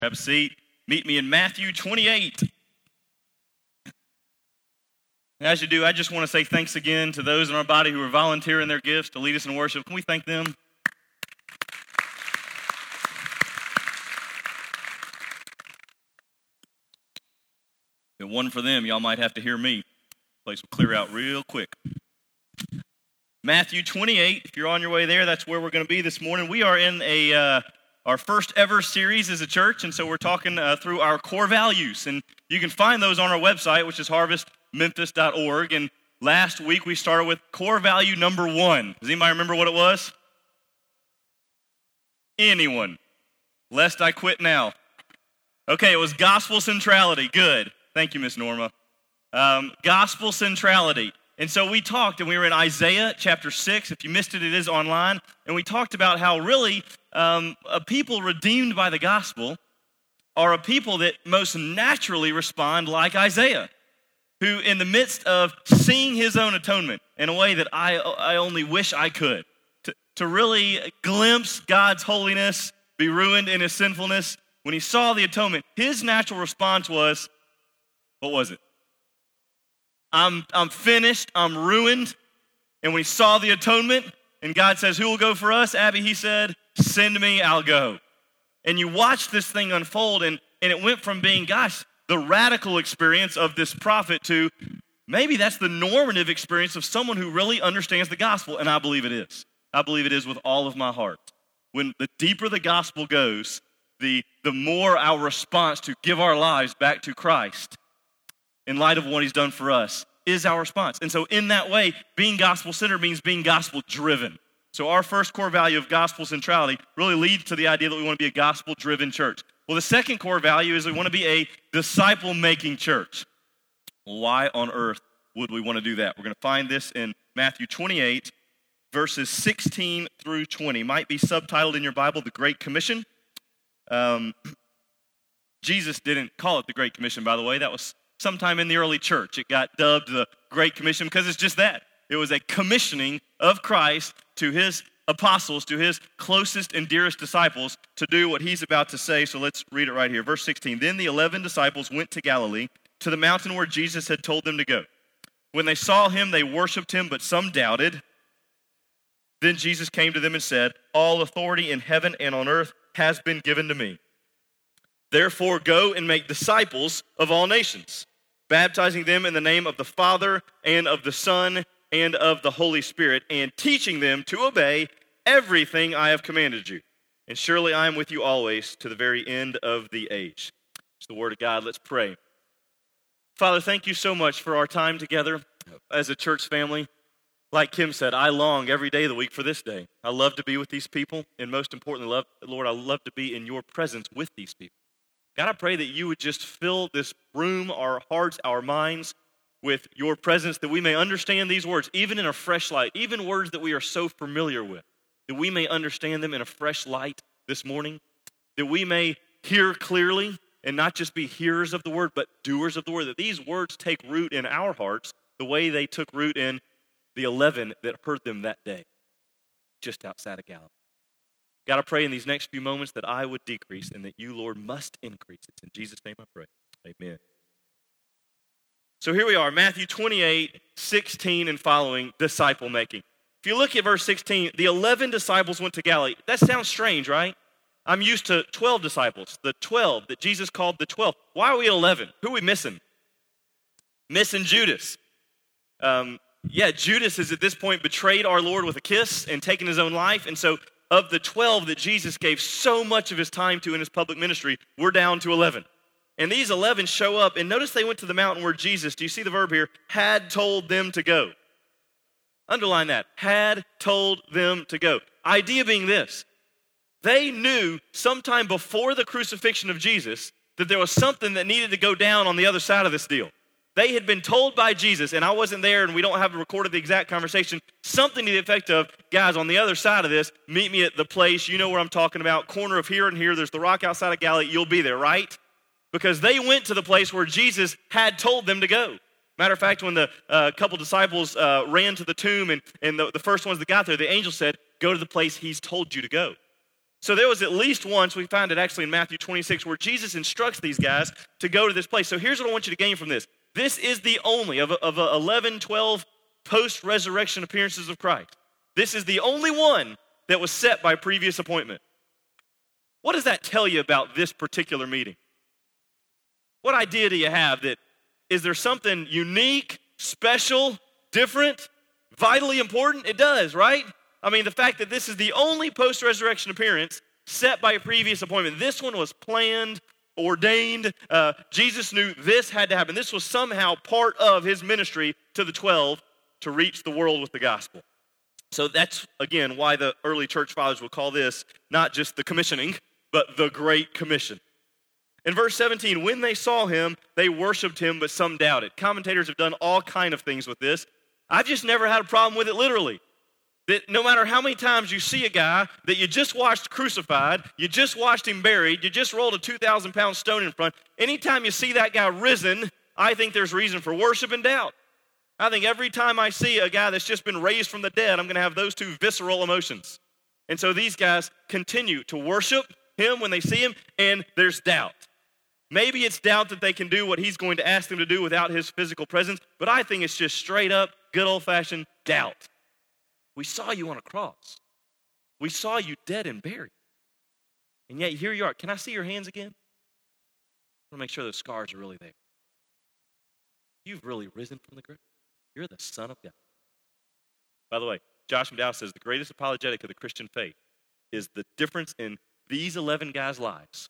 Have a seat. Meet me in Matthew 28. As you do, I just want to say thanks again to those in our body who are volunteering their gifts to lead us in worship. Can we thank them? If it wasn't for them, y'all might have to hear me. The place will clear out real quick. Matthew 28, if you're on your way there, that's where we're going to be this morning. We are in our first ever series as a church, and so we're talking through our core values. And you can find those on our website, which is harvestmemphis.org. And last week we started with core value number 1. Does anybody remember what it was? Anyone? Lest I quit now. Okay, it was gospel centrality. Good. Thank you, Miss Norma. Gospel centrality. And so we talked, and we were in Isaiah chapter 6. If you missed it, it is online. And we talked about how really a people redeemed by the gospel are a people that most naturally respond like Isaiah, who in the midst of seeing his own atonement in a way that I only wish I could, to really glimpse God's holiness, be ruined in his sinfulness, when he saw the atonement, his natural response was, what was it? I'm finished, I'm ruined. And when he saw the atonement, and God says, who will go for us? Abby, he said, send me, I'll go. And you watch this thing unfold, and it went from being, the radical experience of this prophet to maybe that's the normative experience of someone who really understands the gospel, and I believe it is. I believe it is with all of my heart. When the deeper the gospel goes, the more our response to give our lives back to Christ in light of what he's done for us is our response. And so in that way, being gospel-centered means being gospel-driven. So our first core value of gospel centrality really leads to the idea that we want to be a gospel-driven church. Well, the second core value is we want to be a disciple-making church. Why on earth would we want to do that? We're going to find this in Matthew 28, verses 16 through 20. Might be subtitled in your Bible, The Great Commission. Jesus didn't call it the Great Commission, by the way. That was sometime in the early church. It got dubbed the Great Commission because it's just that. It was a commissioning of Christ to his apostles, to his closest and dearest disciples, to do what he's about to say. So let's read it right here. Verse 16, Then the 11 disciples went to Galilee, to the mountain where Jesus had told them to go. When they saw him, they worshiped him, but some doubted. Then Jesus came to them and said, All authority in heaven and on earth has been given to me. Therefore go and make disciples of all nations, baptizing them in the name of the Father and of the Son and of the Holy Spirit, and teaching them to obey everything I have commanded you. And surely I am with you always to the very end of the age. It's the word of God. Let's pray. Father, thank you so much for our time together as a church family. Like Kim said, I long every day of the week for this day. I love to be with these people, and most importantly, Lord, I love to be in your presence with these people. God, I pray that you would just fill this room, our hearts, our minds, with your presence, that we may understand these words, even in a fresh light, even words that we are so familiar with, that we may understand them in a fresh light this morning, that we may hear clearly and not just be hearers of the word, but doers of the word, that these words take root in our hearts the way they took root in the 11 that heard them that day, just outside of Galilee. God, I pray in these next few moments that I would decrease and that you, Lord, must increase. It's in Jesus' name I pray. Amen. So here we are, Matthew 28, 16 and following, disciple making. If you look at verse 16, the 11 disciples went to Galilee. That sounds strange, right? I'm used to 12 disciples, the 12 that Jesus called the 12. Why are we at 11? Who are we missing? Missing Judas. Judas has at this point betrayed our Lord with a kiss and taken his own life. And so of the 12 that Jesus gave so much of his time to in his public ministry, we're down to 11. And these 11 show up, and notice they went to the mountain where Jesus, do you see the verb here, had told them to go. Underline that, had told them to go. Idea being this, they knew sometime before the crucifixion of Jesus that there was something that needed to go down on the other side of this deal. They had been told by Jesus, and I wasn't there and we don't have recorded the exact conversation, something to the effect of, guys, on the other side of this, meet me at the place, you know where I'm talking about, corner of here and here, there's the rock outside of Galilee, you'll be there, right? Because they went to the place where Jesus had told them to go. Matter of fact, when the couple disciples ran to the tomb and the first ones that got there, the angel said, go to the place he's told you to go. So there was at least once, we find it actually in Matthew 26, where Jesus instructs these guys to go to this place. So here's what I want you to gain from this. This is the only, of 11, 12 post-resurrection appearances of Christ, this is the only one that was set by previous appointment. What does that tell you about this particular meeting? What idea do you have that, is there something unique, special, different, vitally important? It does, right? I mean, the fact that this is the only post-resurrection appearance set by a previous appointment. This one was planned, ordained. Jesus knew this had to happen. This was somehow part of his ministry to the 12 to reach the world with the gospel. So that's, again, why the early church fathers would call this not just the commissioning, but the Great Commission. In verse 17, when they saw him, they worshiped him, but some doubted. Commentators have done all kind of things with this. I've just never had a problem with it literally. That no matter how many times you see a guy that you just watched crucified, you just watched him buried, you just rolled a 2,000-pound stone in front, anytime you see that guy risen, I think there's reason for worship and doubt. I think every time I see a guy that's just been raised from the dead, I'm going to have those two visceral emotions. And so these guys continue to worship him when they see him, and there's doubt. Maybe it's doubt that they can do what he's going to ask them to do without his physical presence, but I think it's just straight up, good old-fashioned doubt. We saw you on a cross. We saw you dead and buried. And yet here you are. Can I see your hands again? I want to make sure those scars are really there. You've really risen from the grave. You're the Son of God. By the way, Josh McDowell says the greatest apologetic of the Christian faith is the difference in these 11 guys' lives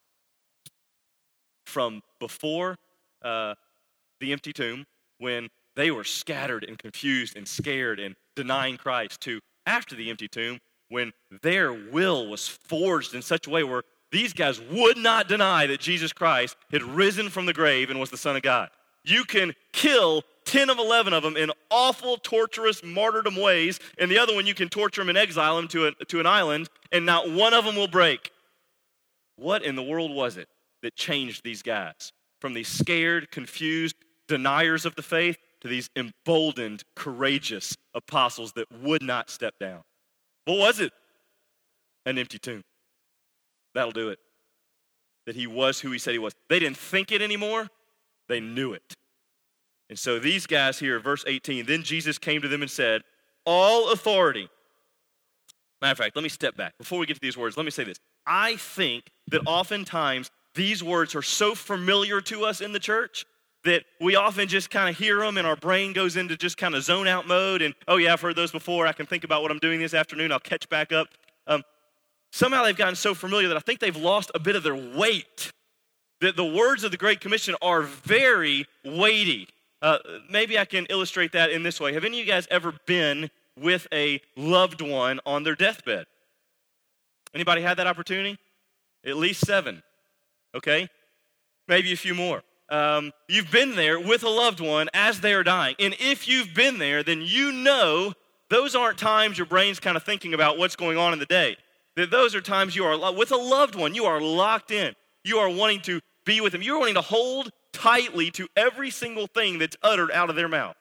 from before the empty tomb, when they were scattered and confused and scared and denying Christ, to after the empty tomb, when their will was forged in such a way where these guys would not deny that Jesus Christ had risen from the grave and was the Son of God. You can kill 10 of 11 of them in awful, torturous, martyrdom ways, and the other one you can torture them and exile them to an island, and not one of them will break. What in the world was it that changed these guys from these scared, confused deniers of the faith to these emboldened, courageous apostles that would not step down? What was it? An empty tomb. That'll do it. That he was who he said he was. They didn't think it anymore. They knew it. And so these guys here, verse 18, then Jesus came to them and said, all authority. Matter of fact, let me step back. Before we get to these words, let me say this. I think that oftentimes these words are so familiar to us in the church that we often just kind of hear them and our brain goes into just kind of zone out mode and, oh yeah, I've heard those before. I can think about what I'm doing this afternoon. I'll catch back up. Somehow they've gotten so familiar that I think they've lost a bit of their weight. That the words of the Great Commission are very weighty. Maybe I can illustrate that in this way. Have any of you guys ever been with a loved one on their deathbed? Anybody had that opportunity? At least 7, okay? Maybe a few more. You've been there with a loved one as they are dying. And if you've been there, then you know those aren't times your brain's kind of thinking about what's going on in the day. That those are times you are, with a loved one, you are locked in. You are wanting to be with them. You're wanting to hold tightly to every single thing that's uttered out of their mouth.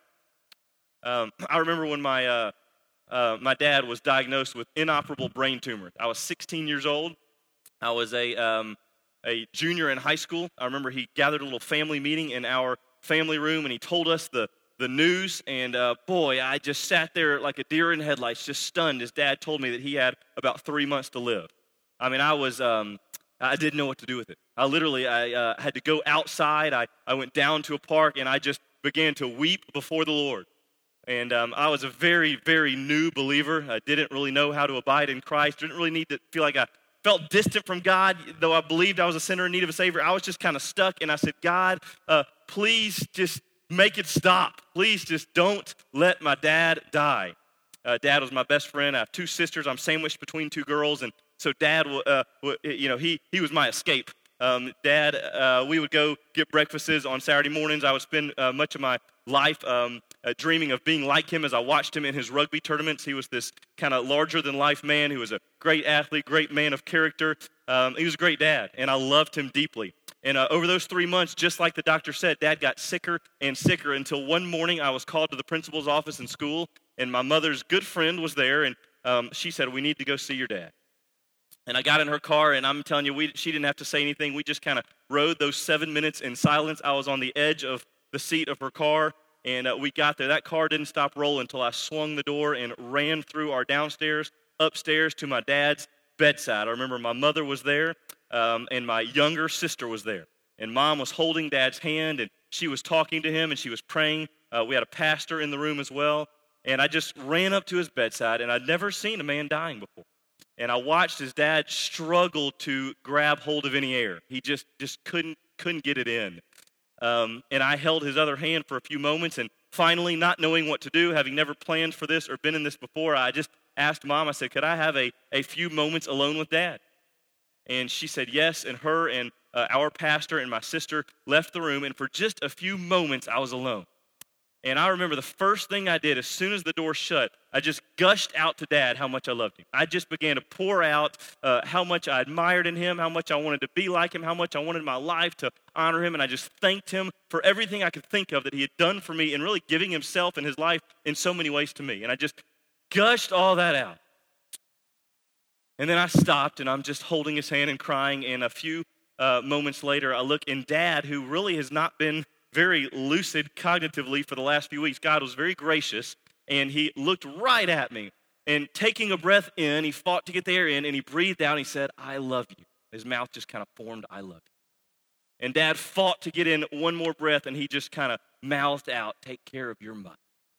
I remember when my dad was diagnosed with inoperable brain tumor. I was 16 years old. I was a junior in high school. I remember he gathered a little family meeting in our family room, and he told us the news, and boy, I just sat there like a deer in headlights, just stunned. His dad told me that he had about 3 months to live. I mean, I didn't know what to do with it. I had to go outside. I went down to a park, and I just began to weep before the Lord. And I was a very, very new believer. I didn't really know how to abide in Christ. Didn't really need to feel like I felt distant from God, though I believed I was a sinner in need of a Savior. I was just kind of stuck, and I said, God, please just make it stop. Please just don't let my dad die. Dad was my best friend. I have 2 sisters. I'm sandwiched between 2 girls, and so Dad, he was my escape. Dad, we would go get breakfasts on Saturday mornings. I would spend much of my life dreaming of being like him as I watched him in his rugby tournaments. He was this kind of larger-than-life man who was a great athlete, great man of character. He was a great dad, and I loved him deeply. And over those 3 months, just like the doctor said, Dad got sicker and sicker until one morning I was called to the principal's office in school, and my mother's good friend was there, and she said, we need to go see your dad. And I got in her car, and I'm telling you, she didn't have to say anything. We just kind of rode those 7 minutes in silence. I was on the edge of the seat of her car, and we got there. That car didn't stop rolling until I swung the door and ran through our downstairs, upstairs to my dad's bedside. I remember my mother was there, and my younger sister was there. And Mom was holding Dad's hand, and she was talking to him, and she was praying. We had a pastor in the room as well. And I just ran up to his bedside, and I'd never seen a man dying before. And I watched his dad struggle to grab hold of any air. He just couldn't get it in. And I held his other hand for a few moments, and finally, not knowing what to do, having never planned for this or been in this before, I just asked Mom, I said, could I have a few moments alone with Dad? And she said yes, and her and our pastor and my sister left the room, and for just a few moments, I was alone. And I remember the first thing I did, as soon as the door shut, I just gushed out to Dad how much I loved him. I just began to pour out how much I admired in him, how much I wanted to be like him, how much I wanted my life to honor him, and I just thanked him for everything I could think of that he had done for me and really giving himself and his life in so many ways to me. And I just gushed all that out. And then I stopped, and I'm just holding his hand and crying, and a few moments later, I look, and Dad, who really has not been very lucid cognitively for the last few weeks. God was very gracious, and he looked right at me. And taking a breath in, he fought to get the air in, and he breathed out, and he said, I love you. His mouth just kind of formed, I love you. And Dad fought to get in one more breath, and he just kind of mouthed out, take care of your mother.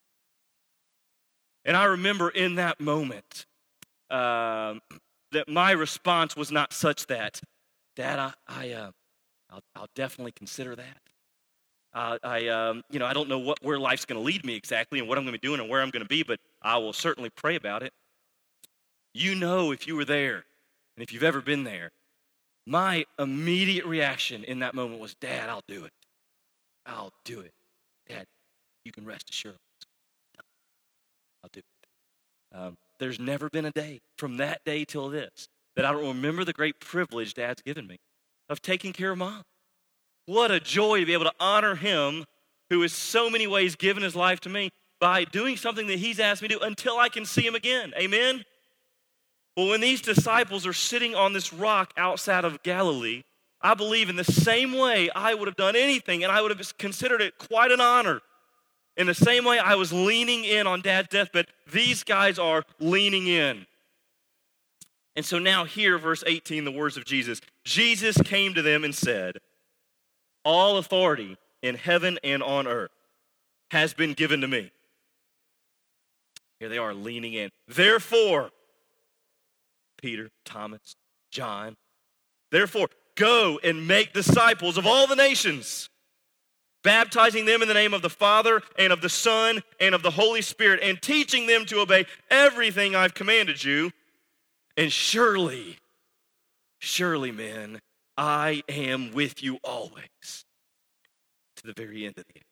And I remember in that moment that my response was not such that, Dad, I'll definitely consider that. I don't know where life's going to lead me exactly and what I'm going to be doing and where I'm going to be, but I will certainly pray about it. You know, if you were there and if you've ever been there, my immediate reaction in that moment was, Dad, I'll do it. I'll do it. Dad, you can rest assured. I'll do it. There's never been a day from that day till this that I don't remember the great privilege Dad's given me of taking care of Mom. What a joy to be able to honor him who has so many ways given his life to me by doing something that he's asked me to do until I can see him again. Amen? Well, when these disciples are sitting on this rock outside of Galilee, I believe in the same way I would have done anything, and I would have considered it quite an honor. In the same way I was leaning in on Dad's deathbed, these guys are leaning in. And so now here, verse 18, the words of Jesus. Jesus came to them and said, all authority in heaven and on earth has been given to me. Here they are leaning in. Therefore, Peter, Thomas, John, therefore, go and make disciples of all the nations, baptizing them in the name of the Father and of the Son and of the Holy Spirit, and teaching them to obey everything I've commanded you. And surely, men, I am with you always to the very end of the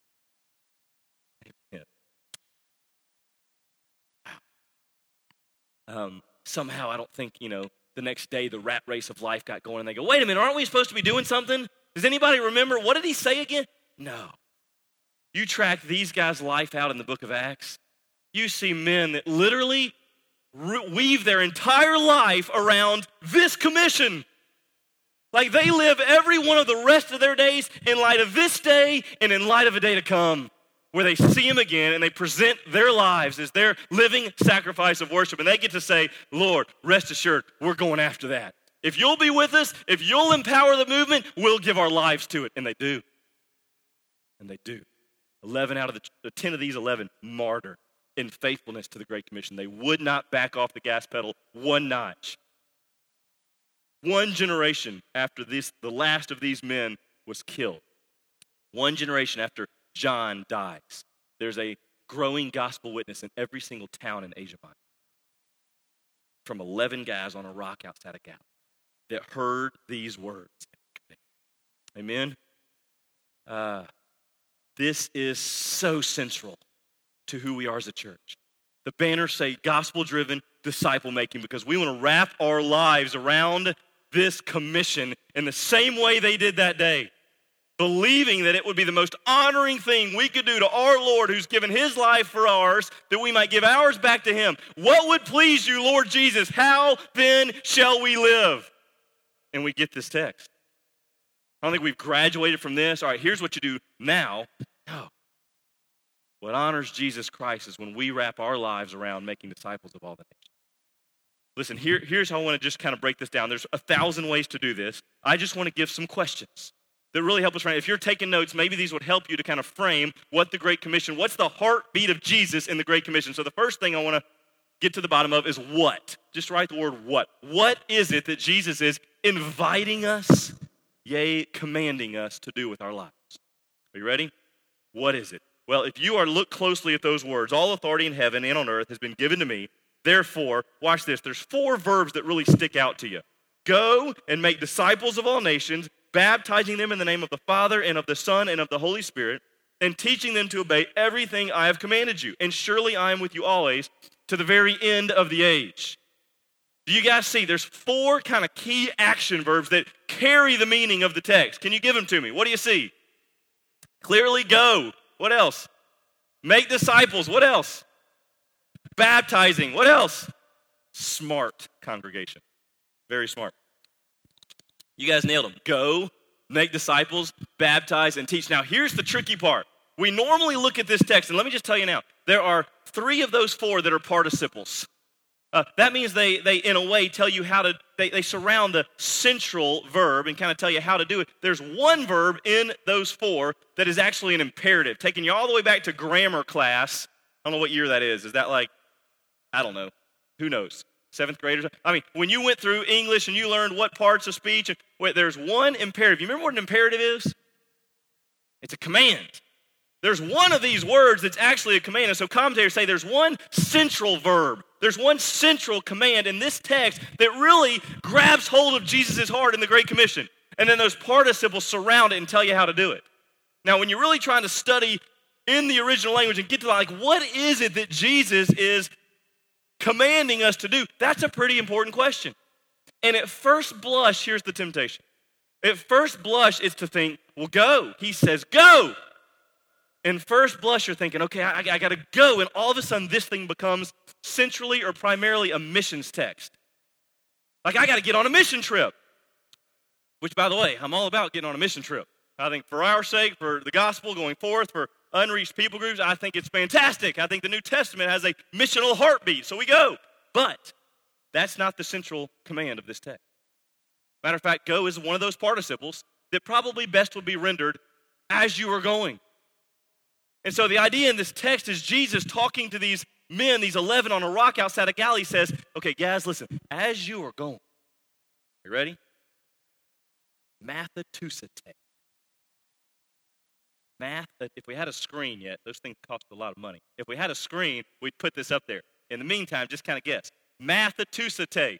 age. Wow. Somehow I don't think, the next day the rat race of life got going and they go, wait a minute, aren't we supposed to be doing something? Does anybody remember? What did he say again? No. You track these guys' life out in the book of Acts, you see men that literally weave their entire life around this commission. Like they live every one of the rest of their days in light of this day and in light of a day to come where they see him again and they present their lives as their living sacrifice of worship. And they get to say, Lord, rest assured, we're going after that. If you'll be with us, if you'll empower the movement, we'll give our lives to it. And they do. And they do. 11 out of the 10 of these 11 martyred in faithfulness to the Great Commission. They would not back off the gas pedal one notch. One generation after this, the last of these men was killed. One generation after John dies, there's a growing gospel witness in every single town in Asia Minor. From 11 guys on a rock outside of Galilee that heard these words. Amen? This is so central to who we are as a church. The banners say gospel-driven disciple-making because we want to wrap our lives around this commission in the same way they did that day. believing that it would be the most honoring thing we could do to our Lord who's given his life for ours, that we might give ours back to him. What would please you, Lord Jesus? How then shall we live? And we get this text. I don't think we've graduated from this. All right, here's what you do now. No. What honors Jesus Christ is when we wrap our lives around making disciples of all the nations. Listen, here's how I want to just kind of break this down. There's 1,000 ways to do this. I just want to give some questions that really help us frame. If you're taking notes, maybe these would help you to kind of frame what the Great Commission, what's the heartbeat of Jesus in the Great Commission. So the first thing I want to get to the bottom of is what. Just write the word what. What is it that Jesus is inviting us, yea, commanding us to do with our lives? Are you ready? What is it? Well, if you are look closely at those words, all authority in heaven and on earth has been given to me. Therefore, watch this. There's 4 verbs that really stick out to you. Go and make disciples of all nations, baptizing them in the name of the Father and of the Son and of the Holy Spirit, and teaching them to obey everything I have commanded you. And surely I am with you always to the very end of the age. Do you guys see? There's 4 kind of key action verbs that carry the meaning of the text. Can you give them to me? What do you see? Clearly go. What else? Make disciples. What else? Baptizing. What else? Smart congregation. Very smart. You guys nailed them. Go, make disciples, baptize, and teach. Now, here's the tricky part. We normally look at this text, and let me just tell you now, there are 3 of those 4 that are participles. That means they, in a way, tell you how to, they surround the central verb and kind of tell you how to do it. There's one verb in those 4 that is actually an imperative, taking you all the way back to grammar class. I don't know what year that is. Is that like, I don't know. Who knows? 7th graders? I mean, when you went through English and you learned what parts of speech, and there's one imperative. You remember what an imperative is? It's a command. There's one of these words that's actually a command. And so commentators say there's one central verb. There's one central command in this text that really grabs hold of Jesus' heart in the Great Commission. And then those participles surround it and tell you how to do it. Now, when you're really trying to study in the original language and get to like, what is it that Jesus is commanding us to do? That's a pretty important question. And at first blush, here's the temptation. At first blush, it's to think, well, go. He says, go. And first blush, you're thinking, okay, I got to go. And all of a sudden, this thing becomes centrally or primarily a missions text. Like, I got to get on a mission trip. Which, by the way, I'm all about getting on a mission trip. I think for our sake, for the gospel going forth, for unreached people groups, I think it's fantastic. I think the New Testament has a missional heartbeat, so we go. But that's not the central command of this text. Matter of fact, go is one of those participles that probably best would be rendered as you are going. And so the idea in this text is Jesus talking to these men, these 11 on a rock outside of Galilee, says, okay, guys, listen, as you are going, you ready? Matthetusate. Math, if we had a screen yet, those things cost a lot of money. If we had a screen, we'd put this up there. In the meantime, just kind of guess. Matthetusate.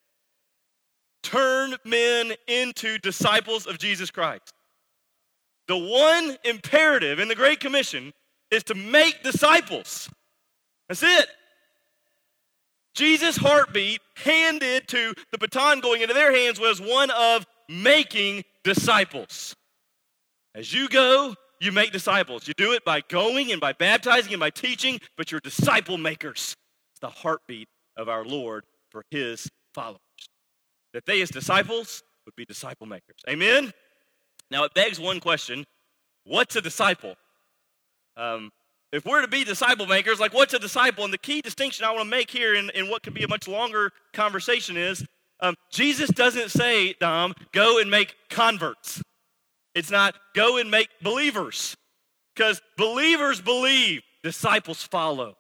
Turn men into disciples of Jesus Christ. The one imperative in the Great Commission is to make disciples. That's it. Jesus' heartbeat handed to the baton going into their hands was one of making disciples. As you go, you make disciples. You do it by going and by baptizing and by teaching, but you're disciple makers. It's the heartbeat of our Lord for his followers. That they as disciples would be disciple makers. Amen? Now it begs one question. What's a disciple? If we're to be disciple makers, like what's a disciple? And the key distinction I want to make here in what could be a much longer conversation is, Jesus doesn't say, Dom, go and make converts. It's not go and make believers. Because believers believe, disciples follow.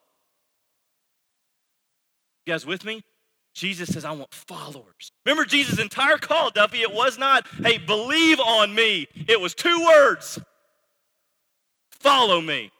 You guys with me? Jesus says, I want followers. Remember Jesus' entire call, Duffy, it was not, hey, believe on me. It was 2 words. Follow me.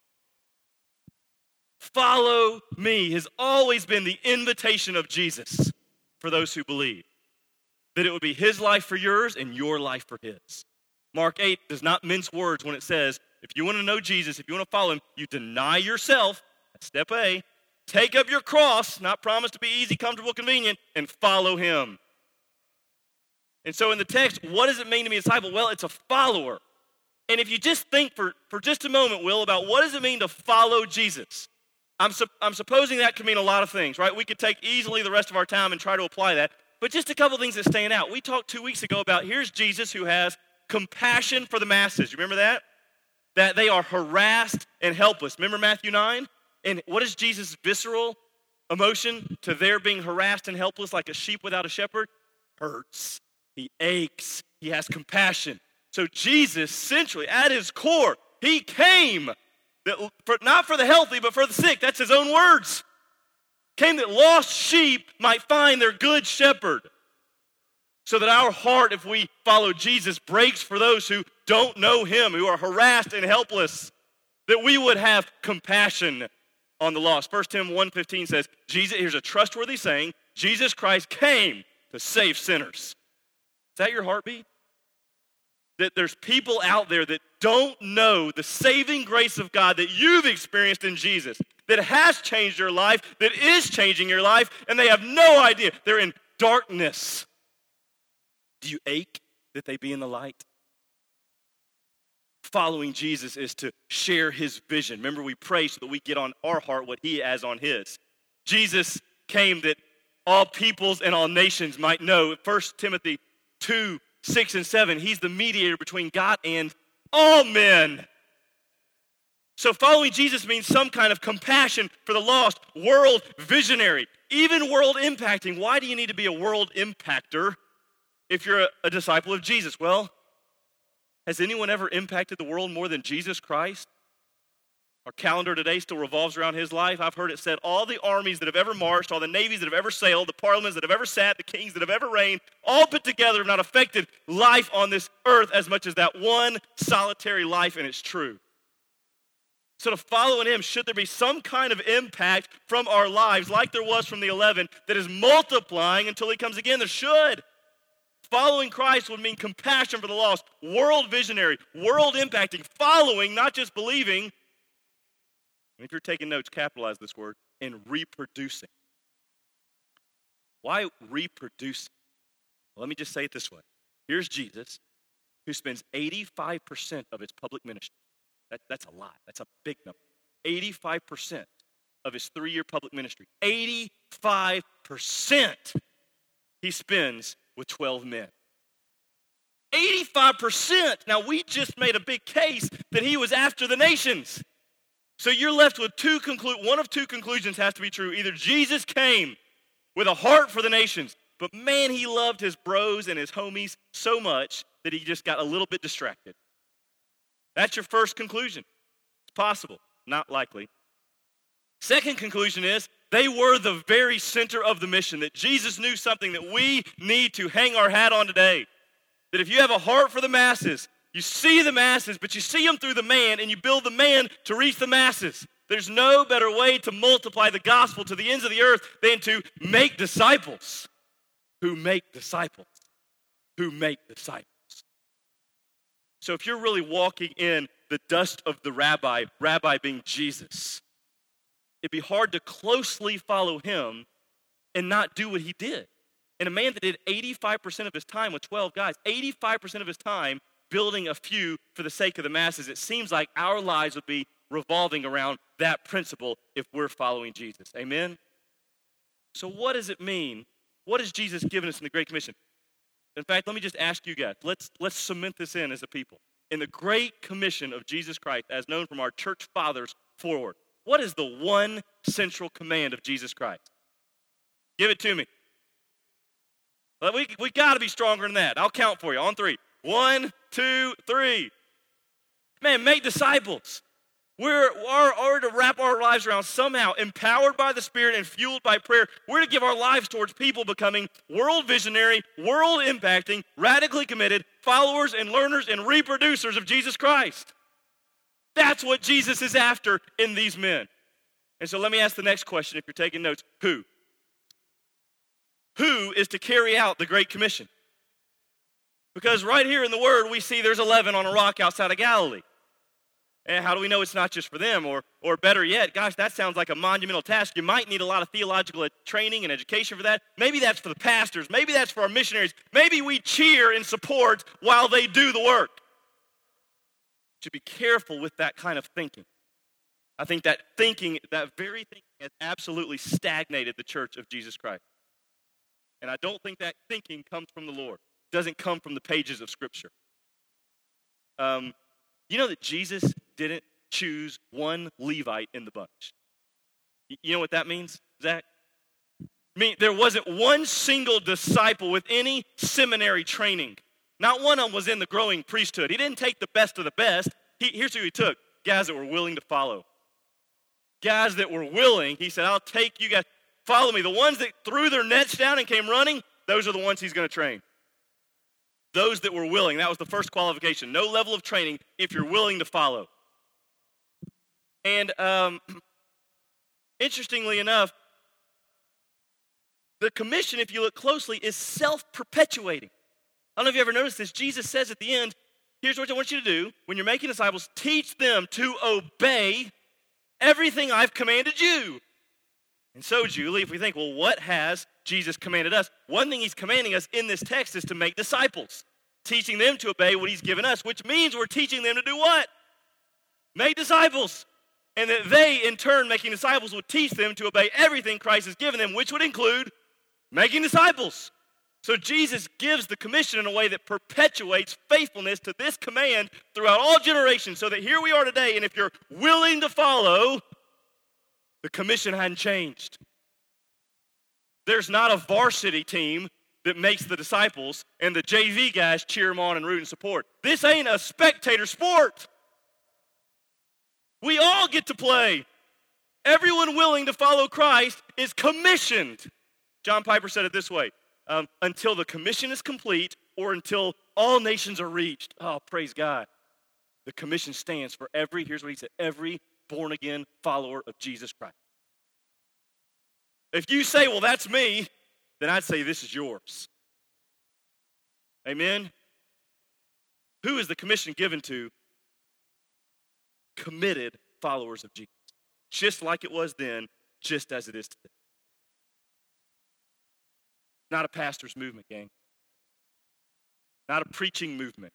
Follow me has always been the invitation of Jesus for those who believe. That it would be his life for yours and your life for his. Mark 8 does not mince words when it says, if you want to know Jesus, if you want to follow him, you deny yourself, that's step A, take up your cross, not promised to be easy, comfortable, convenient, and follow him. And so in the text, what does it mean to be a disciple? Well, it's a follower. And if you just think for just a moment, Will, about what does it mean to follow Jesus? I'm supposing that could mean a lot of things, right? We could take easily the rest of our time and try to apply that. But just a couple things that stand out. We talked 2 weeks ago about here's Jesus who has compassion for the masses. You remember that? That they are harassed and helpless. Remember Matthew 9? And what is Jesus' visceral emotion to their being harassed and helpless like a sheep without a shepherd? Hurts. He aches. He has compassion. So Jesus, centrally, at his core, he came, not for the healthy, but for the sick. That's his own words. Came that lost sheep might find their good shepherd. So that our heart, if we follow Jesus, breaks for those who don't know him, who are harassed and helpless. That we would have compassion on the lost. 1 Tim 1:15 says, here's a trustworthy saying, Jesus Christ came to save sinners. Is that your heartbeat? That there's people out there that don't know the saving grace of God that you've experienced in Jesus, that has changed your life, that is changing your life, and they have no idea. They're in darkness. Do you ache that they be in the light? Following Jesus is to share his vision. Remember, we pray so that we get on our heart what he has on his. Jesus came that all peoples and all nations might know. 1 Timothy 2:6 and 7, he's the mediator between God and all men. So following Jesus means some kind of compassion for the lost, world visionary, even world impacting. Why do you need to be a world impactor if you're a disciple of Jesus? Well, has anyone ever impacted the world more than Jesus Christ? Our calendar today still revolves around his life. I've heard it said all the armies that have ever marched, all the navies that have ever sailed, the parliaments that have ever sat, the kings that have ever reigned, all put together have not affected life on this earth as much as that one solitary life, and it's true. So to follow in him, should there be some kind of impact from our lives, like there was from the 11, that is multiplying until he comes again? There should. Following Christ would mean compassion for the lost, world visionary, world impacting, following, not just believing. And if you're taking notes, capitalize this word, and reproducing. Why reproducing? Well, let me just say it this way. Here's Jesus, who spends 85% of his public ministry. That's a lot. That's a big number. 85% of his 3-year public ministry. 85% he spends with 12 men. 85%. Now, we just made a big case that he was after the nations. So you're left with one of two conclusions has to be true. Either Jesus came with a heart for the nations, but man, he loved his bros and his homies so much that he just got a little bit distracted. That's your first conclusion. It's possible, not likely. Second conclusion is they were the very center of the mission, that Jesus knew something that we need to hang our hat on today. That if you have a heart for the masses, you see the masses, but you see them through the man, and you build the man to reach the masses. There's no better way to multiply the gospel to the ends of the earth than to make disciples who make disciples who make disciples. So if you're really walking in the dust of the rabbi being Jesus, it'd be hard to closely follow him and not do what he did. And a man that did 85% of his time with 12 guys, 85% of his time building a few for the sake of the masses, it seems like our lives would be revolving around that principle if we're following Jesus. Amen? So what does it mean? What has Jesus given us in the Great Commission? In fact, let me just ask you guys, let's cement this in as a people. In the Great Commission of Jesus Christ, as known from our church fathers forward, what is the one central command of Jesus Christ? Give it to me. Well, we got to be stronger than that. I'll count for you on 3. 1, 2, 3. Man, make disciples. We're to wrap our lives around somehow, empowered by the Spirit and fueled by prayer. We're to give our lives towards people becoming world visionary, world impacting, radically committed followers and learners and reproducers of Jesus Christ. That's what Jesus is after in these men. And so let me ask the next question if you're taking notes. Who? Who is to carry out the Great Commission? Because right here in the Word, we see there's 11 on a rock outside of Galilee. And how do we know it's not just for them? Or better yet, gosh, that sounds like a monumental task. You might need a lot of theological training and education for that. Maybe that's for the pastors. Maybe that's for our missionaries. Maybe we cheer and support while they do the work. should be careful with that kind of thinking. I think that very thinking has absolutely stagnated the church of Jesus Christ. And I don't think that thinking comes from the Lord. It doesn't come from the pages of Scripture. You know that Jesus didn't choose one Levite in the bunch. You know what that means, Zach? I mean, there wasn't one single disciple with any seminary training. Not one of them was in the growing priesthood. He didn't take the best of the best. Here's who he took: guys that were willing to follow. Guys that were willing. He said, I'll take you guys. Follow me. The ones that threw their nets down and came running, those are the ones he's going to train. Those that were willing. That was the first qualification. No level of training if you're willing to follow. And interestingly enough, the commission, if you look closely, is self-perpetuating. I don't know if you ever noticed this. Jesus says at the end, here's what I want you to do. When you're making disciples, teach them to obey everything I've commanded you. And so, Julie, if we think, well, what has Jesus commanded us? One thing he's commanding us in this text is to make disciples, teaching them to obey what he's given us, which means we're teaching them to do what? Make disciples. And that they, in turn, making disciples, will teach them to obey everything Christ has given them, which would include making disciples. So Jesus gives the commission in a way that perpetuates faithfulness to this command throughout all generations, so that here we are today, and if you're willing to follow, the commission hadn't changed. There's not a varsity team that makes the disciples, and the JV guys cheer them on and root and support. This ain't a spectator sport. We all get to play. Everyone willing to follow Christ is commissioned. John Piper said it this way, until the commission is complete or until all nations are reached. Oh, praise God. The commission stands for here's what he said, every born-again follower of Jesus Christ. If you say, well, that's me, then I'd say this is yours. Amen? Who is the commission given to? Committed followers of Jesus. Just like it was then, just as it is today. Not a pastor's movement, gang. Not a preaching movement.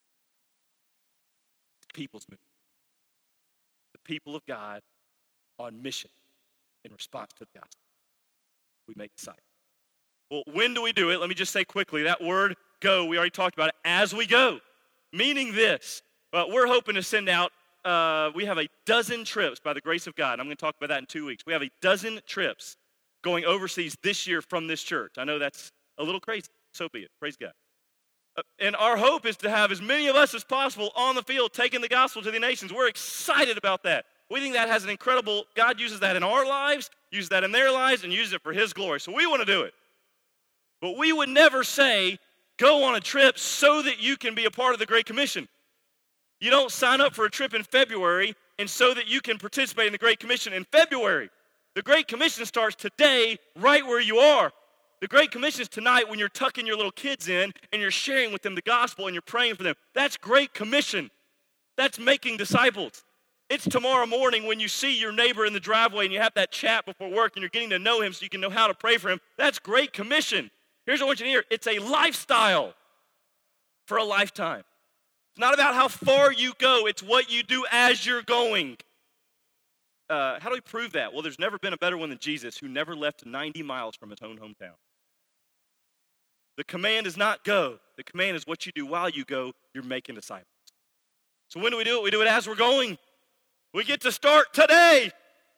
It's people's movement. The people of God on mission in response to the gospel. We make disciples. Well, when do we do it? Let me just say quickly, that word go, we already talked about it, as we go. Meaning this, we're hoping to send out, we have a dozen trips by the grace of God. I'm going to talk about that in 2 weeks. We have a dozen trips going overseas this year from this church. I know that's a little crazy. So be it. Praise God. And our hope is to have as many of us as possible on the field taking the gospel to the nations. We're excited about that. We think that has an incredible, God uses that in our lives, uses that in their lives, and uses it for his glory. So we want to do it. But we would never say, go on a trip so that you can be a part of the Great Commission. You don't sign up for a trip in February and so that you can participate in the Great Commission in February. The Great Commission starts today right where you are. The Great Commission is tonight when you're tucking your little kids in and you're sharing with them the gospel and you're praying for them. That's Great Commission. That's making disciples. It's tomorrow morning when you see your neighbor in the driveway and you have that chat before work and you're getting to know him so you can know how to pray for him. That's Great Commission. Here's what I want you to hear. It's a lifestyle for a lifetime. It's not about how far you go. It's what you do as you're going. How do we prove that? Well, there's never been a better one than Jesus, who never left 90 miles from his own hometown. The command is not go. The command is what you do while you go. You're making disciples. So when do we do it? We do it as we're going. We get to start today.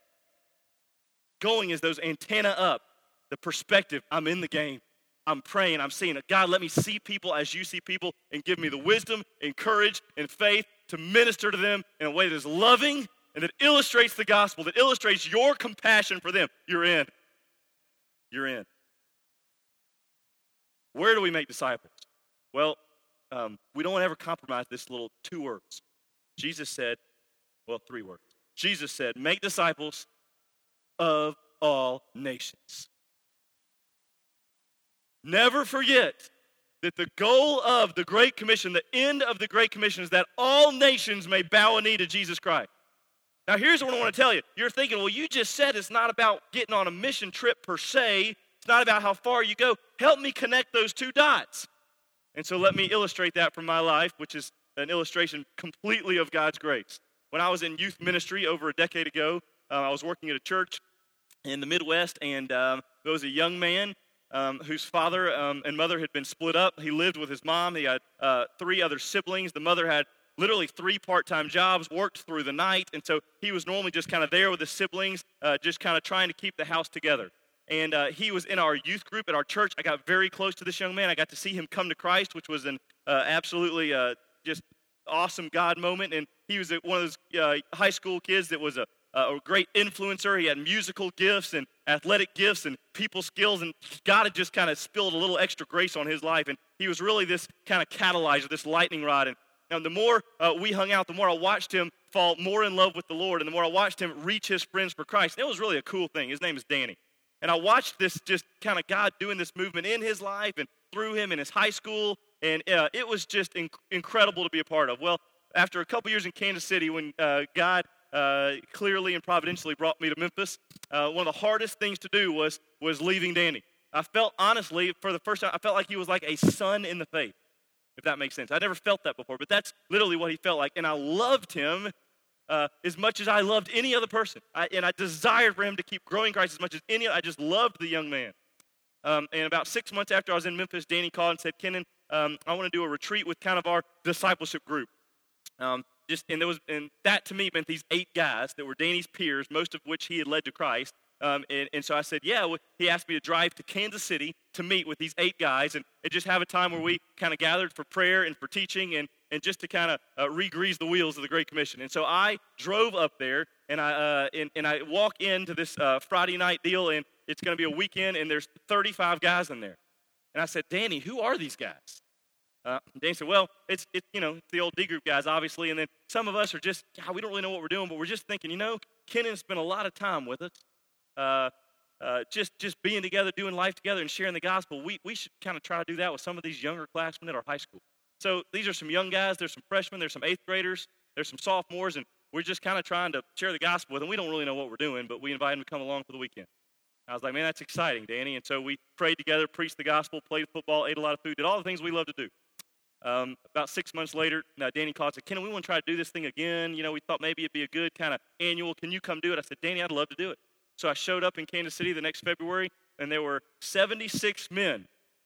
Going is those antenna up, the perspective. I'm in the game. I'm praying. I'm seeing it. God, let me see people as you see people and give me the wisdom and courage and faith to minister to them in a way that is loving and that illustrates the gospel, that illustrates your compassion for them. You're in. You're in. Where do we make disciples? Well, we don't ever compromise this little 2 words. Jesus said, 3 words. Jesus said, make disciples of all nations. Never forget that the goal of the Great Commission, the end of the Great Commission, is that all nations may bow a knee to Jesus Christ. Now, here's what I want to tell you. You're thinking, well, you just said it's not about getting on a mission trip per se. It's not about how far you go. Help me connect those 2 dots. And so let me illustrate that from my life, which is an illustration completely of God's grace. When I was in youth ministry over a decade ago, I was working at a church in the Midwest, and there was a young man whose father and mother had been split up. He lived with his mom. He had 3 other siblings. The mother had literally 3 part-time jobs, worked through the night, and so he was normally just kind of there with his siblings, just kind of trying to keep the house together. And he was in our youth group at our church. I got very close to this young man. I got to see him come to Christ, which was an absolutely just awesome God moment. And he was one of those high school kids that was a great influencer. He had musical gifts and athletic gifts and people skills, and God had just kind of spilled a little extra grace on his life. And he was really this kind of catalyzer, this lightning rod. And the more we hung out, the more I watched him fall more in love with the Lord, and the more I watched him reach his friends for Christ. And it was really a cool thing. His name is Danny. And I watched this just kind of God doing this movement in his life and through him in his high school, and it was just incredible to be a part of. Well, after a couple years in Kansas City, when God clearly and providentially brought me to Memphis, one of the hardest things to do was leaving Danny. I felt, honestly, for the first time, I felt like he was like a son in the faith, if that makes sense. I never felt that before, but that's literally what he felt like. And I loved him as much as I loved any other person. And I desired for him to keep growing Christ as much as any other. I just loved the young man. And about 6 months after I was in Memphis, Danny called and said, Kenan, I want to do a retreat with kind of our discipleship group. And that to me meant these 8 guys that were Danny's peers, most of which he had led to Christ. And so I said, yeah. Well, he asked me to drive to Kansas City to meet with these 8 guys and just have a time where we kind of gathered for prayer and for teaching and just to kind of re-grease the wheels of the Great Commission. And so I drove up there, and I walk into this Friday night deal, and it's going to be a weekend, and there's 35 guys in there. And I said, Danny, who are these guys? Danny said, well, it's the old D group guys, obviously, and then some of us are just, God, we don't really know what we're doing, but we're just thinking, Kenan spent a lot of time with us, just being together, doing life together, and sharing the gospel. We should kind of try to do that with some of these younger classmen at our high school. So these are some young guys. There's some freshmen. There's some 8th graders. There's some sophomores, and we're just kind of trying to share the gospel with them. We don't really know what we're doing, but we invite them to come along for the weekend. I was like, man, that's exciting, Danny. And so we prayed together, preached the gospel, played football, ate a lot of food, did all the things we love to do. About 6 months later, Danny called and said, Kenan, we want to try to do this thing again. We thought maybe it'd be a good kind of annual. Can you come do it? I said, Danny, I'd love to do it. So I showed up in Kansas City the next February, and there were 76 men.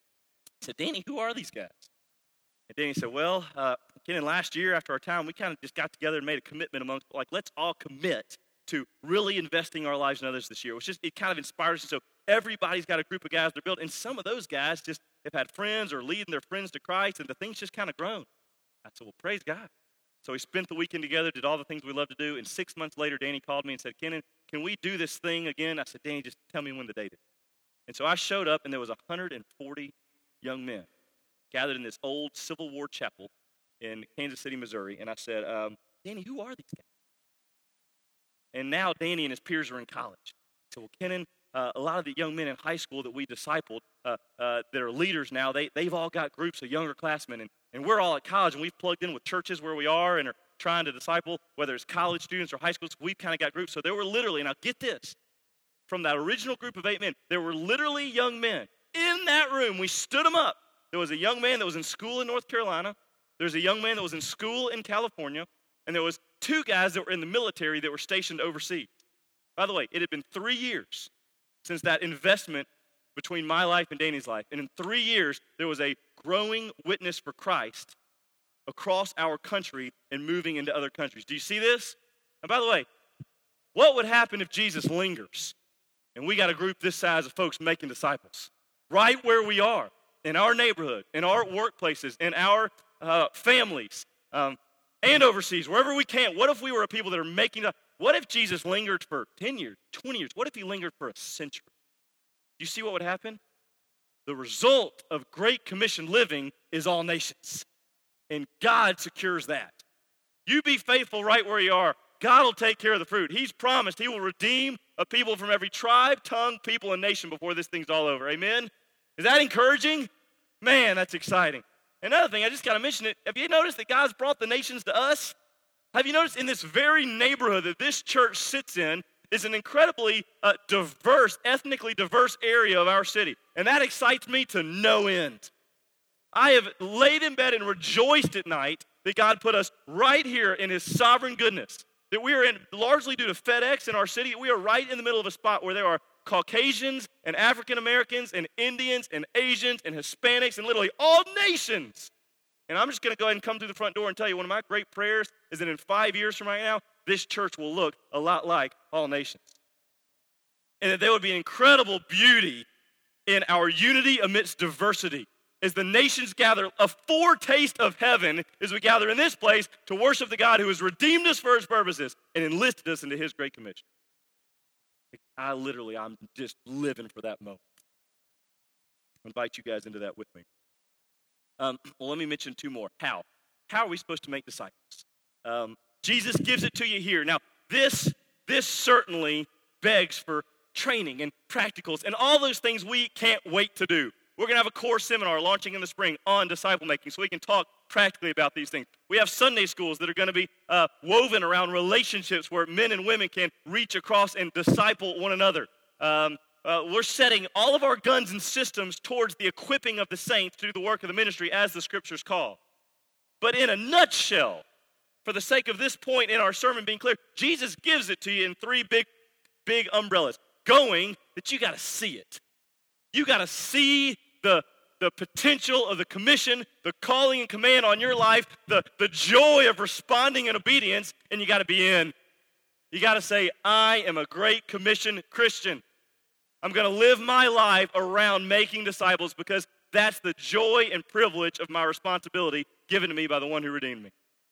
I said, Danny, who are these guys? And Danny said, well, Kenan, last year after our time, we kind of just got together and made a commitment amongst, let's all commit to really investing our lives in others this year. It kind of inspires us. So everybody's got a group of guys they're built, and some of those guys just have had friends or leading their friends to Christ, and the thing's just kind of grown. I said, well, praise God. So we spent the weekend together, did all the things we love to do, and 6 months later, Danny called me and said, Kenan, can we do this thing again? I said, Danny, just tell me when the date is. And so I showed up, and there was 140 young men gathered in this old Civil War chapel in Kansas City, Missouri. And I said, Danny, who are these guys? And now Danny and his peers are in college. I said, well, Kenan, a lot of the young men in high school that we discipled that are leaders now, they've all got groups of younger classmen. And we're all at college, and we've plugged in with churches where we are and are trying to disciple, whether it's college students or high schools. We've kind of got groups. So there were literally, now get this, from that original group of 8 men, there were literally young men in that room. We stood them up. There was a young man that was in school in North Carolina. There was a young man that was in school in California. And there was 2 guys that were in the military that were stationed overseas. By the way, it had been 3 years since that investment between my life and Danny's life. And in 3 years, there was a growing witness for Christ across our country and moving into other countries. Do you see this? And by the way, what would happen if Jesus lingers and we got a group this size of folks making disciples right where we are, in our neighborhood, in our workplaces, in our families, and overseas, wherever we can? What if we were a people that are making up? What if Jesus lingered for 10 years, 20 years? What if he lingered for a century? Do you see what would happen? The result of Great Commission living is all nations. And God secures that. You be faithful right where you are. God will take care of the fruit. He's promised he will redeem a people from every tribe, tongue, people, and nation before this thing's all over. Amen? Is that encouraging? Man, that's exciting. Another thing, I just got to mention it. Have you noticed that God's brought the nations to us? Have you noticed in this very neighborhood that this church sits in is an incredibly diverse, ethnically diverse area of our city. And that excites me to no end. I have laid in bed and rejoiced at night that God put us right here in his sovereign goodness. That we are in, largely due to FedEx in our city, we are right in the middle of a spot where there are Caucasians and African Americans and Indians and Asians and Hispanics and literally all nations. And I'm just going to go ahead and come through the front door and tell you one of my great prayers is that in 5 years from right now, this church will look a lot like all nations. And that there would be incredible beauty in our unity amidst diversity. As the nations gather, a foretaste of heaven as we gather in this place to worship the God who has redeemed us for his purposes and enlisted us into his great commission. I'm just living for that moment. I invite you guys into that with me. Well, let me mention two more. How? How are we supposed to make disciples? Jesus gives it to you here. Now, this certainly begs for training and practicals and all those things we can't wait to do. We're going to have a core seminar launching in the spring on disciple making so we can talk practically about these things. We have Sunday schools that are going to be woven around relationships where men and women can reach across and disciple one another. We're setting all of our guns and systems towards the equipping of the saints to do the work of the ministry as the scriptures call. But in a nutshell, for the sake of this point in our sermon being clear, Jesus gives it to you in three big umbrellas. Going, that you got to see it. You got to see the potential of the commission, the calling and command on your life, the joy of responding in obedience, and you got to be in. You got to say, I am a Great Commission Christian. I'm going to live my life around making disciples because that's the joy and privilege of my responsibility given to me by the one who redeemed me.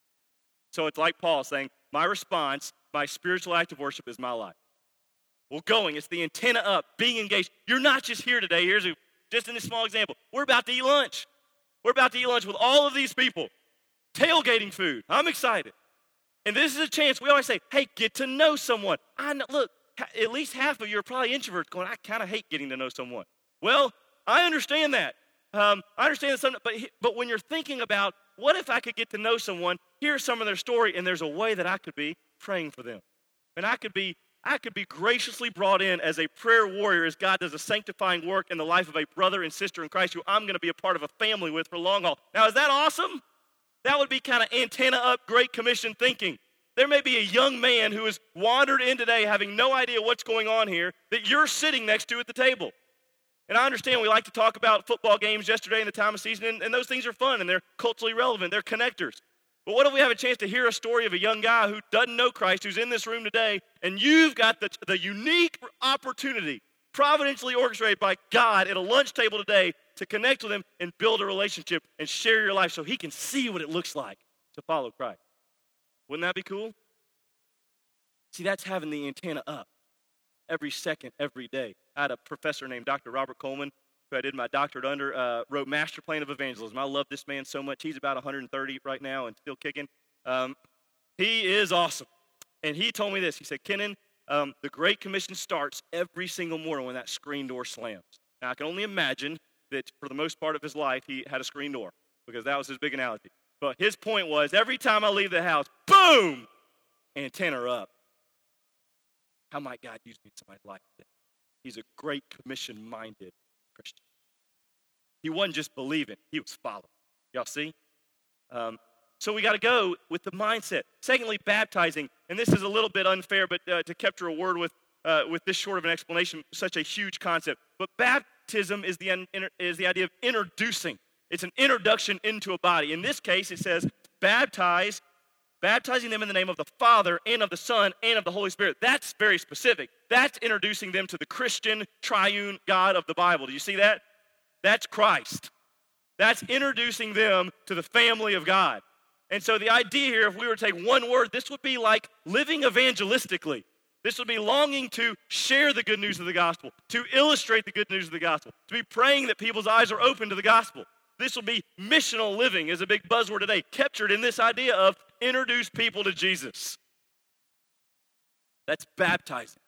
So it's like Paul saying, my response, my spiritual act of worship is my life. Well, going, it's the antenna up, being engaged. You're not just here today. Just in this small example. We're about to eat lunch. We're about to eat lunch with all of these people. Tailgating food. I'm excited. And this is a chance. We always say, hey, get to know someone. Look, at least half of you are probably introverts going, I kind of hate getting to know someone. Well, I understand that. I understand that, but when you're thinking about what if I could get to know someone, here's some of their story, and there's a way that I could be praying for them. And I could be graciously brought in as a prayer warrior as God does a sanctifying work in the life of a brother and sister in Christ who I'm going to be a part of a family with for long haul. Now, is that awesome? That would be kind of antenna up, Great Commission thinking. There may be a young man who has wandered in today having no idea what's going on here that you're sitting next to at the table. And I understand we like to talk about football games yesterday in the time of season, and those things are fun, and they're culturally relevant. They're connectors. But what if we have a chance to hear a story of a young guy who doesn't know Christ, who's in this room today, and you've got the unique opportunity, providentially orchestrated by God at a lunch table today, to connect with him and build a relationship and share your life so he can see what it looks like to follow Christ. Wouldn't that be cool? See, that's having the antenna up every second, every day. I had a professor named Dr. Robert Coleman, who I did my doctorate under, wrote Master Plan of Evangelism. I love this man so much. He's about 130 right now and still kicking. He is awesome. And he told me this. He said, Kenan, the Great Commission starts every single morning when that screen door slams. Now, I can only imagine that for the most part of his life, he had a screen door because that was his big analogy. But his point was, every time I leave the house, boom, antenna up. How might God use me in somebody's life today? He's a Great Commission-minded Christian. He wasn't just believing, he was following. Y'all see? So we got to go with the mindset. Secondly, baptizing. And this is a little bit unfair, but to capture a word with this short of an explanation, such a huge concept. But baptism is the idea of introducing. It's an introduction into a body. In this case, it says, baptizing them in the name of the Father and of the Son and of the Holy Spirit. That's very specific. That's introducing them to the Christian triune God of the Bible. Do you see that? That's Christ. That's introducing them to the family of God. And so the idea here, if we were to take one word, this would be like living evangelistically. This would be longing to share the good news of the gospel, to illustrate the good news of the gospel, to be praying that people's eyes are open to the gospel. This will be missional living is a big buzzword today, captured in this idea of introduce people to Jesus. That's baptizing.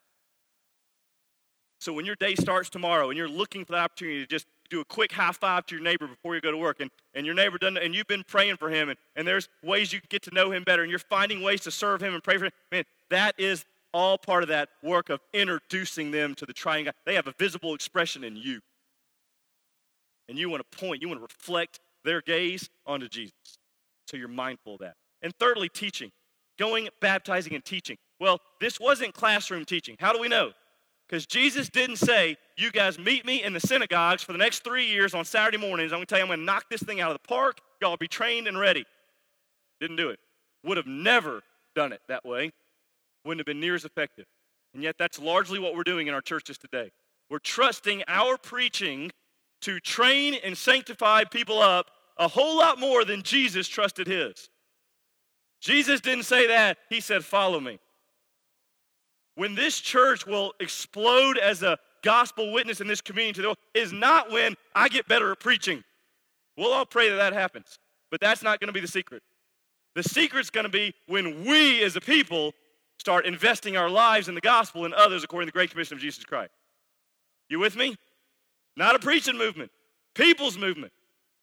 So when your day starts tomorrow and you're looking for the opportunity to just do a quick high five to your neighbor before you go to work, and your neighbor doesn't, and you've been praying for him, and there's ways you can get to know him better, and you're finding ways to serve him and pray for him, man, that is all part of that work of introducing them to the triune God. They have a visible expression in you. And you want to point, you want to reflect their gaze onto Jesus. so you're mindful of that. And thirdly, teaching. Going, baptizing, and teaching. Well, this wasn't classroom teaching. How do we know? Because Jesus didn't say, you guys meet me in the synagogues for the next 3 years on Saturday mornings. I'm going to tell you, I'm going to knock this thing out of the park. Y'all will be trained and ready. Didn't do it. Would have never done it that way. Wouldn't have been near as effective. And yet that's largely what we're doing in our churches today. We're trusting our preaching to train and sanctify people up a whole lot more than Jesus trusted his. Jesus didn't say that. He said, follow me. When this church will explode as a gospel witness in this community to the world is not when I get better at preaching. We'll all pray that that happens. But that's not going to be the secret. The secret's going to be when we as a people start investing our lives in the gospel and others according to the Great Commission of Jesus Christ. You with me? Not a preaching movement. People's movement.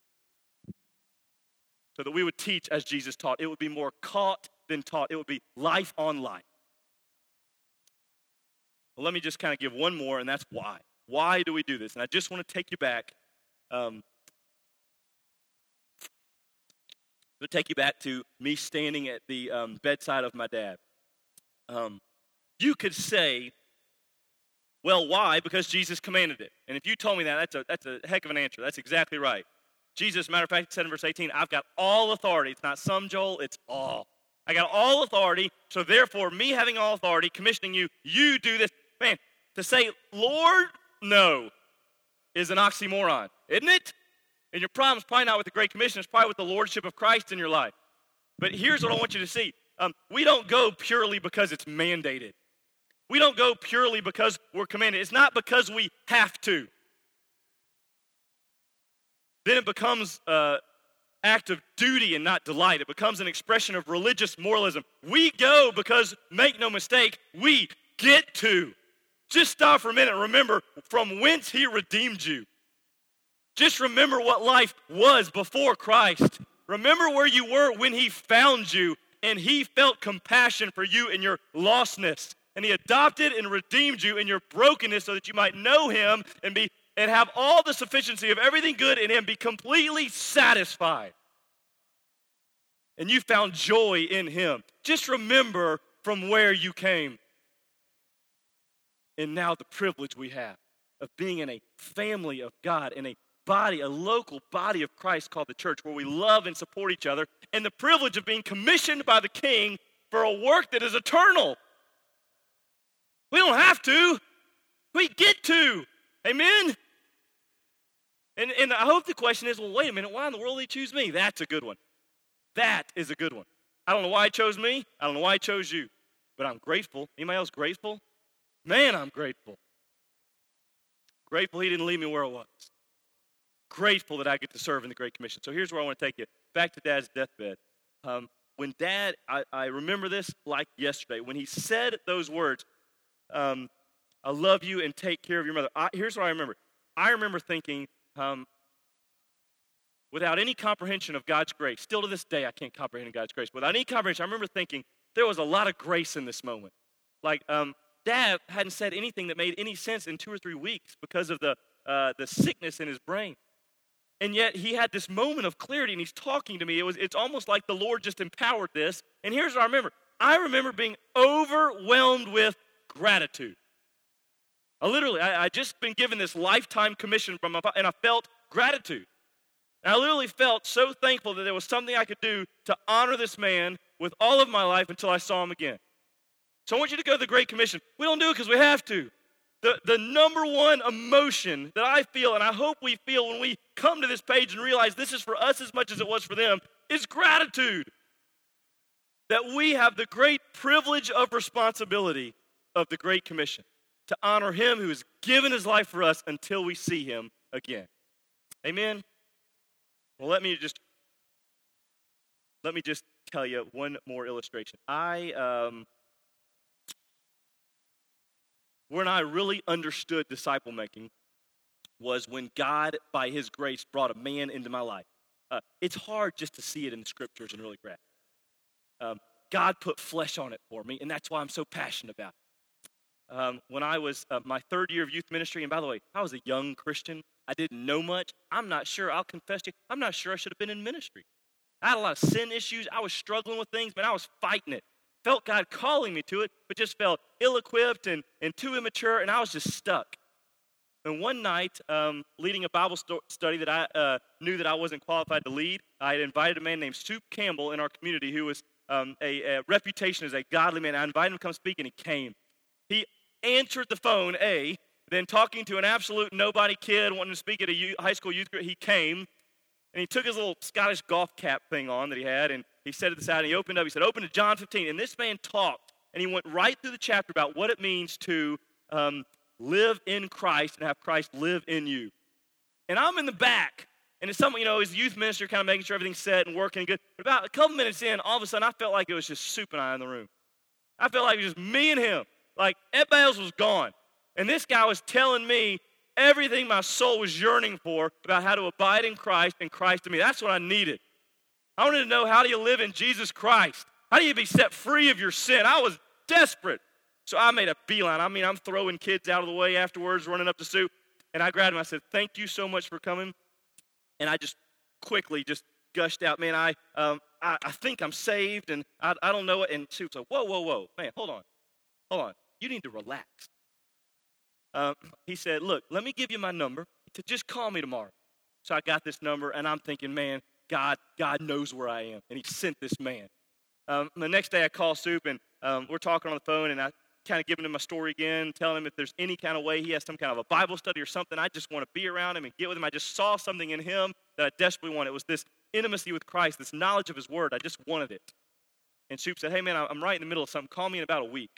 So that we would teach as Jesus taught. It would be more caught than taught. It would be life on life. Well, let me just kind of give one more, and that's why. Why do we do this? And I just want to take you back. To me standing at the bedside of my dad. You could say, well, why? Because Jesus commanded it. And if you told me that, that's a heck of an answer. That's exactly right. Jesus, matter of fact, said in verse 18, I've got all authority. It's not some, Joel, it's all. I got all authority, so therefore, me having all authority, commissioning you, you do this. Man, to say, Lord, no, is an oxymoron, isn't it? And your problem's probably not with the Great Commission, it's probably with the Lordship of Christ in your life. But here's what I want you to see. We don't go purely because it's mandated. We don't go purely because we're commanded. It's not because we have to. Then it becomes an act of duty and not delight. It becomes an expression of religious moralism. We go because, make no mistake, we get to. Just stop for a minute and remember from whence he redeemed you. Just remember what life was before Christ. Remember where you were when he found you, and he felt compassion for you in your lostness. And he adopted and redeemed you in your brokenness so that you might know him and have all the sufficiency of everything good in him, be completely satisfied. And you found joy in him. Just remember from where you came. And now the privilege we have of being in a family of God, in a body, a local body of Christ called the church, where we love and support each other, and the privilege of being commissioned by the King for a work that is eternal. We don't have to. We get to. Amen? And I hope the question is, well, wait a minute, why in the world did he choose me? That's a good one. That is a good one. I don't know why he chose me. I don't know why he chose you. But I'm grateful. Anybody else grateful? Man, I'm grateful. Grateful he didn't leave me where I was. Grateful that I get to serve in the Great Commission. So here's where I want to take you. Back to Dad's deathbed. When Dad, I remember this like yesterday. When he said those words, I love you and take care of your mother. Here's what I remember. I remember thinking, without any comprehension of God's grace, still to this day I can't comprehend God's grace. Without any comprehension, I remember thinking there was a lot of grace in this moment. Like, Dad hadn't said anything that made any sense in 2 or 3 weeks because of the sickness in his brain. And yet he had this moment of clarity, and he's talking to me. It's almost like the Lord just empowered this. And here's what I remember. I remember being overwhelmed with gratitude. I just been given this lifetime commission from my father, and I felt gratitude. And I literally felt so thankful that there was something I could do to honor this man with all of my life until I saw him again. So I want you to go to the Great Commission. We don't do it because we have to. The number one emotion that I feel, and I hope we feel when we come to this page and realize this is for us as much as it was for them, is gratitude. That we have the great privilege of responsibility of the Great Commission to honor him who has given his life for us until we see him again. Amen? Well, let me just tell you one more illustration. When I really understood disciple making was when God, by his grace, brought a man into my life. It's hard just to see it in the scriptures and really grasp it. God put flesh on it for me, and that's why I'm so passionate about it. When I was my 3rd year of youth ministry, and by the way, I was a young Christian. I didn't know much. I'm not sure, I'll confess to you, I'm not sure I should have been in ministry. I had a lot of sin issues. I was struggling with things, but I was fighting it. Felt God calling me to it, but just felt ill-equipped and too immature, and I was just stuck. And one night, leading a Bible study that I knew that I wasn't qualified to lead, I had invited a man named Soup Campbell in our community who was a reputation as a godly man. I invited him to come speak, and he came. He answered the phone, then talking to an absolute nobody kid wanting to speak at a high school youth group, he came, and he took his little Scottish golf cap thing on that he had, and he set it aside, and he opened up. He said, open to John 15. And this man talked, and he went right through the chapter about what it means to live in Christ and have Christ live in you. And I'm in the back, and it's someone, his youth minister kind of making sure everything's set and working good. But about a couple minutes in, all of a sudden, I felt like it was just Soup and I in the room. I felt like it was just me and him. Like, everybody else was gone. And this guy was telling me everything my soul was yearning for about how to abide in Christ and Christ in me. That's what I needed. I wanted to know, how do you live in Jesus Christ? How do you be set free of your sin? I was desperate. So I made a beeline. I'm throwing kids out of the way afterwards, running up to Soup. And I grabbed him. I said, thank you so much for coming. And I just quickly just gushed out, man, I think I'm saved, and I don't know it. And Soup's like, whoa, man, hold on. You need to relax. He said, look, let me give you my number. He said, just call me tomorrow. So I got this number, and I'm thinking, man, God knows where I am, and he sent this man. The next day I call Soup, and we're talking on the phone, and I kind of giving him my story again, telling him if there's any kind of way he has some kind of a Bible study or something, I just want to be around him and get with him. I just saw something in him that I desperately wanted. It was this intimacy with Christ, this knowledge of his word. I just wanted it. And Soup said, hey, man, I'm right in the middle of something. Call me in about a week.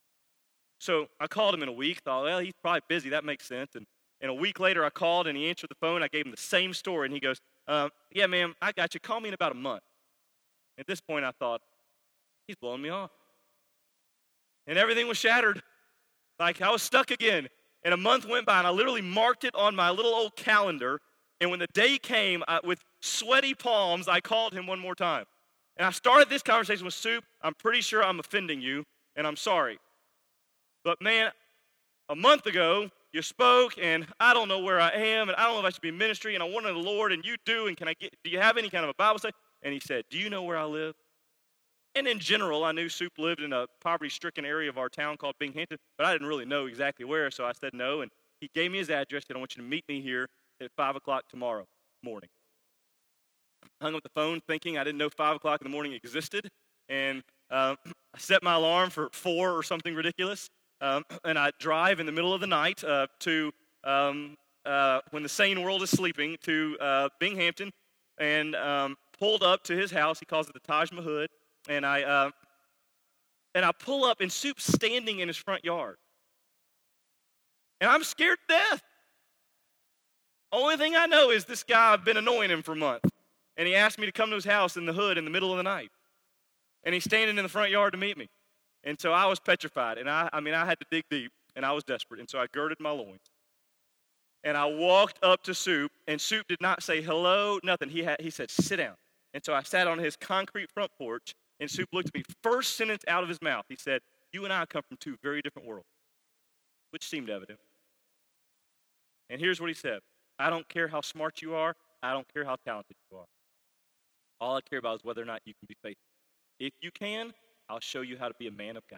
So I called him in a week, thought, well, he's probably busy. That makes sense. And a week later, I called, and he answered the phone. I gave him the same story, and he goes, yeah, man, I got you. Call me in about a month. At this point, I thought, he's blowing me off. And everything was shattered. Like, I was stuck again. And a month went by, and I literally marked it on my little old calendar. And when the day came, with sweaty palms, I called him one more time. And I started this conversation with Soup. I'm pretty sure I'm offending you, and I'm sorry. But, man, a month ago, you spoke, and I don't know where I am, and I don't know if I should be in ministry, and I wanted the Lord, and you do, and do you have any kind of a Bible study? And he said, do you know where I live? And in general, I knew Soup lived in a poverty-stricken area of our town called Binghamton, but I didn't really know exactly where, so I said no, and he gave me his address, and I want you to meet me here at 5 o'clock tomorrow morning. I hung up the phone thinking I didn't know 5 o'clock in the morning existed, and I set my alarm for 4 or something ridiculous, and I drive in the middle of the night to when the sane world is sleeping, to Binghamton, and pulled up to his house. He calls it the Taj Mahal. And I pull up, and Soup's standing in his front yard. And I'm scared to death. Only thing I know is this guy, I've been annoying him for a month. And he asked me to come to his house in the hood in the middle of the night. And he's standing in the front yard to meet me. And so I was petrified. And I had to dig deep, and I was desperate. And so I girded my loins. And I walked up to Soup, and Soup did not say hello, nothing. He said, sit down. And so I sat on his concrete front porch, and Soup looked at me. First sentence out of his mouth, he said, you and I come from 2 very different worlds, which seemed evident. And here's what he said. I don't care how smart you are. I don't care how talented you are. All I care about is whether or not you can be faithful. If you can, I'll show you how to be a man of God.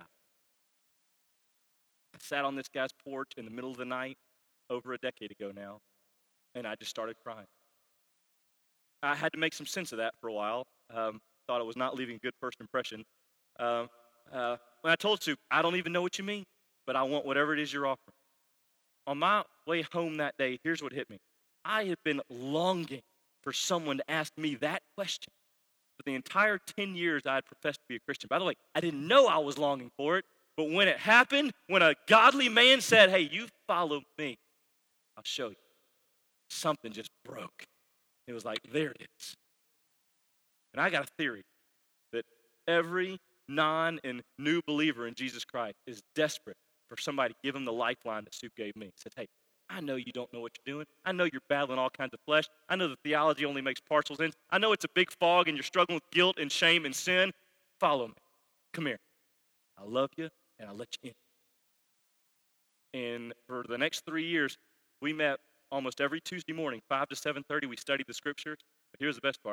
I sat on this guy's porch in the middle of the night over a decade ago now, and I just started crying. I had to make some sense of that for a while. Thought it was not leaving a good first impression. When I told Soup, I don't even know what you mean, but I want whatever it is you're offering. On my way home that day, here's what hit me. I had been longing for someone to ask me that question for the entire 10 years I had professed to be a Christian. By the way, I didn't know I was longing for it, but when it happened, when a godly man said, hey, you follow me, I'll show you. Something just broke. It was like, there it is. And I got a theory that every non and new believer in Jesus Christ is desperate for somebody to give them the lifeline that Soup gave me. He said, hey, I know you don't know what you're doing. I know you're battling all kinds of flesh. I know that theology only makes partial sense. I know it's a big fog and you're struggling with guilt and shame and sin. Follow me. Come here. I love you and I'll let you in. And for the next 3 years, we met almost every Tuesday morning, 5 to 7:30. We studied the scriptures. But here's the best part.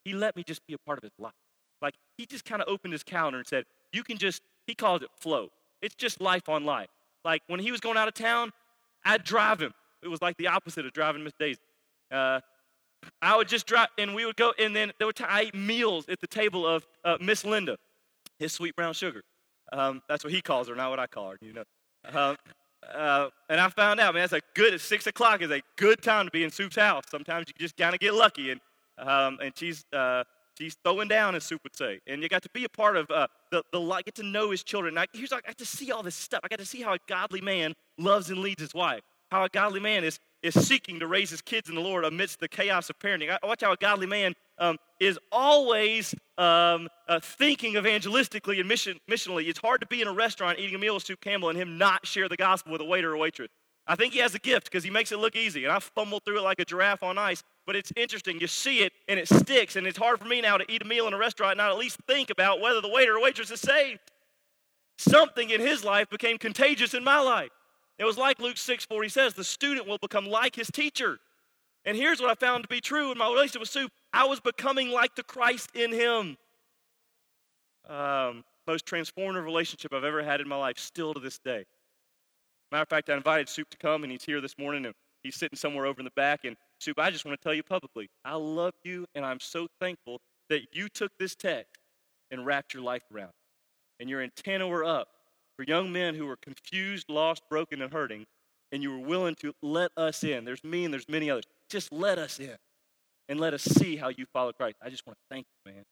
he let me just be a part of his life. Like, he just kind of opened his calendar and said, you can just, he calls it flow. It's just life on life. Like, when he was going out of town, I'd drive him. It was like the opposite of driving Miss Daisy. I would just drive, and we would go, and then there would I ate meals at the table of Miss Linda, his sweet brown sugar. That's what he calls her, not what I call her, you know. And I found out, man, 6 o'clock is a good time to be in Soup's house. Sometimes you just kind of get lucky, and she's throwing down, as Soup would say. And you got to be a part of get to know his children. I got to see all this stuff. I got to see how a godly man loves and leads his wife. How a godly man is seeking to raise his kids in the Lord amidst the chaos of parenting. I watch how a godly man is always thinking evangelistically and missionally. It's hard to be in a restaurant eating a meal with Soup Campbell and him not share the gospel with a waiter or waitress. I think he has a gift because he makes it look easy, and I fumble through it like a giraffe on ice, but it's interesting. You see it, and it sticks, and it's hard for me now to eat a meal in a restaurant and not at least think about whether the waiter or waitress is saved. Something in his life became contagious in my life. It was like Luke 6:4, he says, the student will become like his teacher. And here's what I found to be true in my relationship with Soup. I was becoming like the Christ in him. Most transformative relationship I've ever had in my life, still to this day. Matter of fact, I invited Soup to come, and he's here this morning, and he's sitting somewhere over in the back. And Soup, I just want to tell you publicly, I love you, and I'm so thankful that you took this text and wrapped your life around it. And your antenna were up for young men who were confused, lost, broken, and hurting, and you were willing to let us in. There's me and there's many others. Just let us in and let us see how you follow Christ. I just want to thank you, man.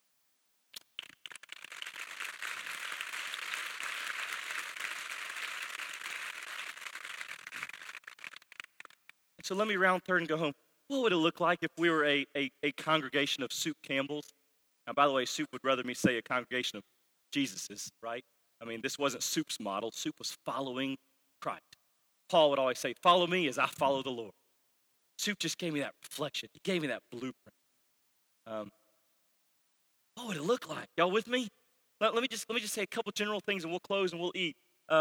So let me round third and go home. What would it look like if we were a congregation of Soup Campbells? Now, by the way, Soup would rather me say a congregation of Jesus's, right? I mean, this wasn't Soup's model. Soup was following Christ. Paul would always say, follow me as I follow the Lord. Soup just gave me that reflection. He gave me that blueprint. What would it look like? Y'all with me? Let me just say a couple general things, and we'll close and we'll eat.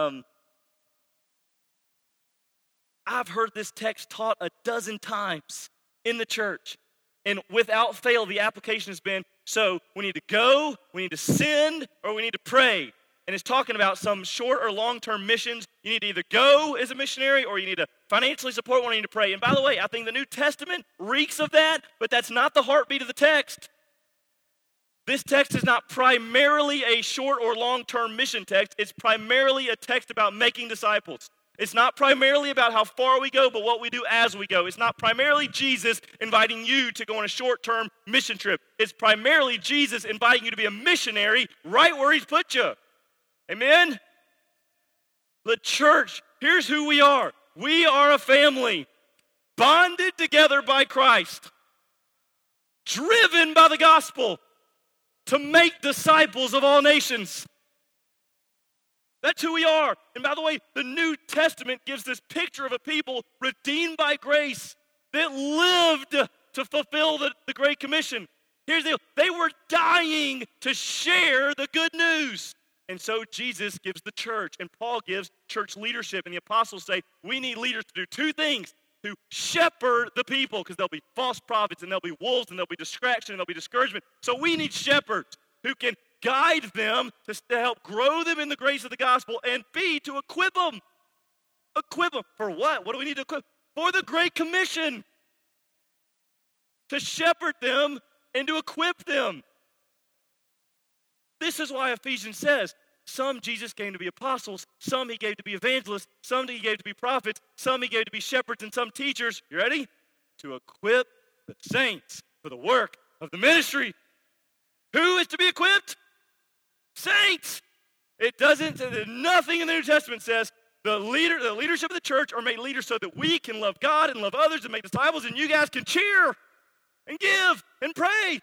I've heard this text taught a dozen times in the church, and without fail, the application has been, so we need to go, we need to send, or we need to pray. And it's talking about some short or long-term missions. You need to either go as a missionary, or you need to financially support one, or you need to pray. And by the way, I think the New Testament reeks of that, but that's not the heartbeat of the text. This text is not primarily a short or long-term mission text. It's primarily a text about making disciples. It's not primarily about how far we go, but what we do as we go. It's not primarily Jesus inviting you to go on a short-term mission trip. It's primarily Jesus inviting you to be a missionary right where he's put you. Amen? The church, here's who we are. We are a family, bonded together by Christ, driven by the gospel to make disciples of all nations. That's who we are. And by the way, the New Testament gives this picture of a people redeemed by grace that lived to fulfill the Great Commission. Here's the deal. They were dying to share the good news. And so Jesus gives the church, and Paul gives church leadership, and the apostles say, we need leaders to do two things: to shepherd the people, because there'll be false prophets, and there'll be wolves, and there'll be distraction, and there'll be discouragement. So we need shepherds who can guide them to help grow them in the grace of the gospel, and B, to equip them. Equip them for what? What do we need to equip? For the Great Commission. To shepherd them and to equip them. This is why Ephesians says, some Jesus gave to be apostles, some he gave to be evangelists, some he gave to be prophets, some he gave to be shepherds, and some teachers. You ready? To equip the saints for the work of the ministry. Who is to be equipped? Saints. It doesn't, nothing in the New Testament says the leadership of the church are made leaders so that we can love God and love others and make disciples, and you guys can cheer and give and pray.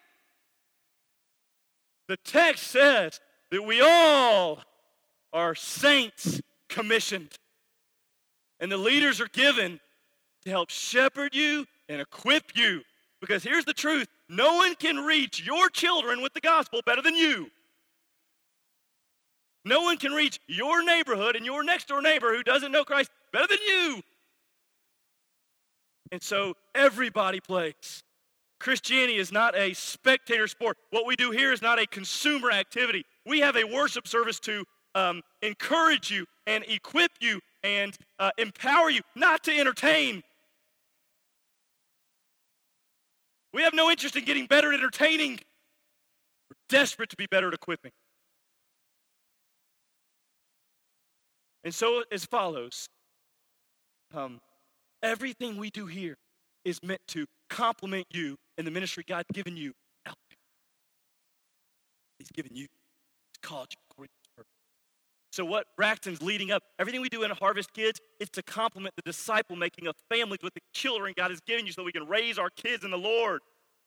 The text says that we all are saints commissioned. And the leaders are given to help shepherd you and equip you. Because here's the truth. No one can reach your children with the gospel better than you. No one can reach your neighborhood and your next door neighbor who doesn't know Christ better than you. And so everybody plays. Christianity is not a spectator sport. What we do here is not a consumer activity. We have a worship service to encourage you and equip you and empower you, not to entertain. We have no interest in getting better at entertaining. We're desperate to be better at equipping. And so as follows, everything we do here is meant to complement you in the ministry God's given you out there. He's given you. He's called you according to His purpose. So what Braxton's leading up, everything we do in Harvest Kids is to complement the disciple making of families with the children God has given you so we can raise our kids in the Lord.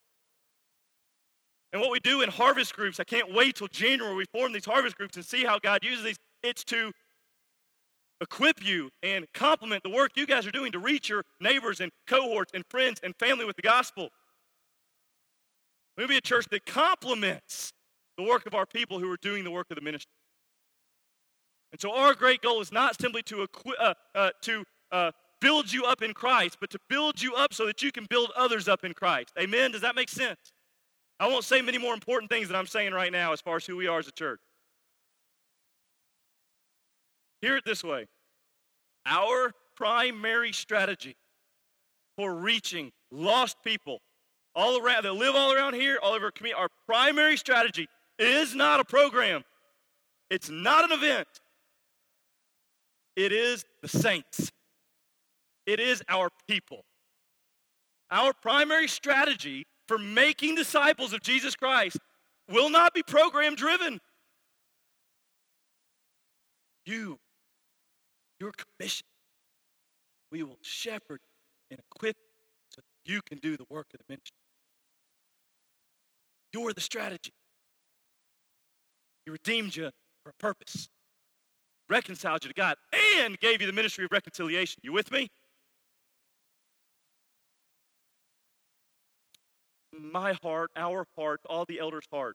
And what we do in harvest groups, I can't wait till January we form these harvest groups and see how God uses these. It's to equip you and complement the work you guys are doing to reach your neighbors and cohorts and friends and family with the gospel. We'll be a church that complements the work of our people who are doing the work of the ministry. And so our great goal is not simply to build you up in Christ, but to build you up so that you can build others up in Christ. Amen? Does that make sense? I won't say many more important things than I'm saying right now as far as who we are as a church. Hear it this way. Our primary strategy for reaching lost people all around, that live all around here, all over our community, our primary strategy is not a program. It's not an event. It is the saints. It is our people. Our primary strategy for making disciples of Jesus Christ will not be program driven. Your commission. We will shepherd and equip so that you can do the work of the ministry. You're the strategy. He redeemed you for a purpose, reconciled you to God, and gave you the ministry of reconciliation. You with me? My heart, our heart, all the elders' heart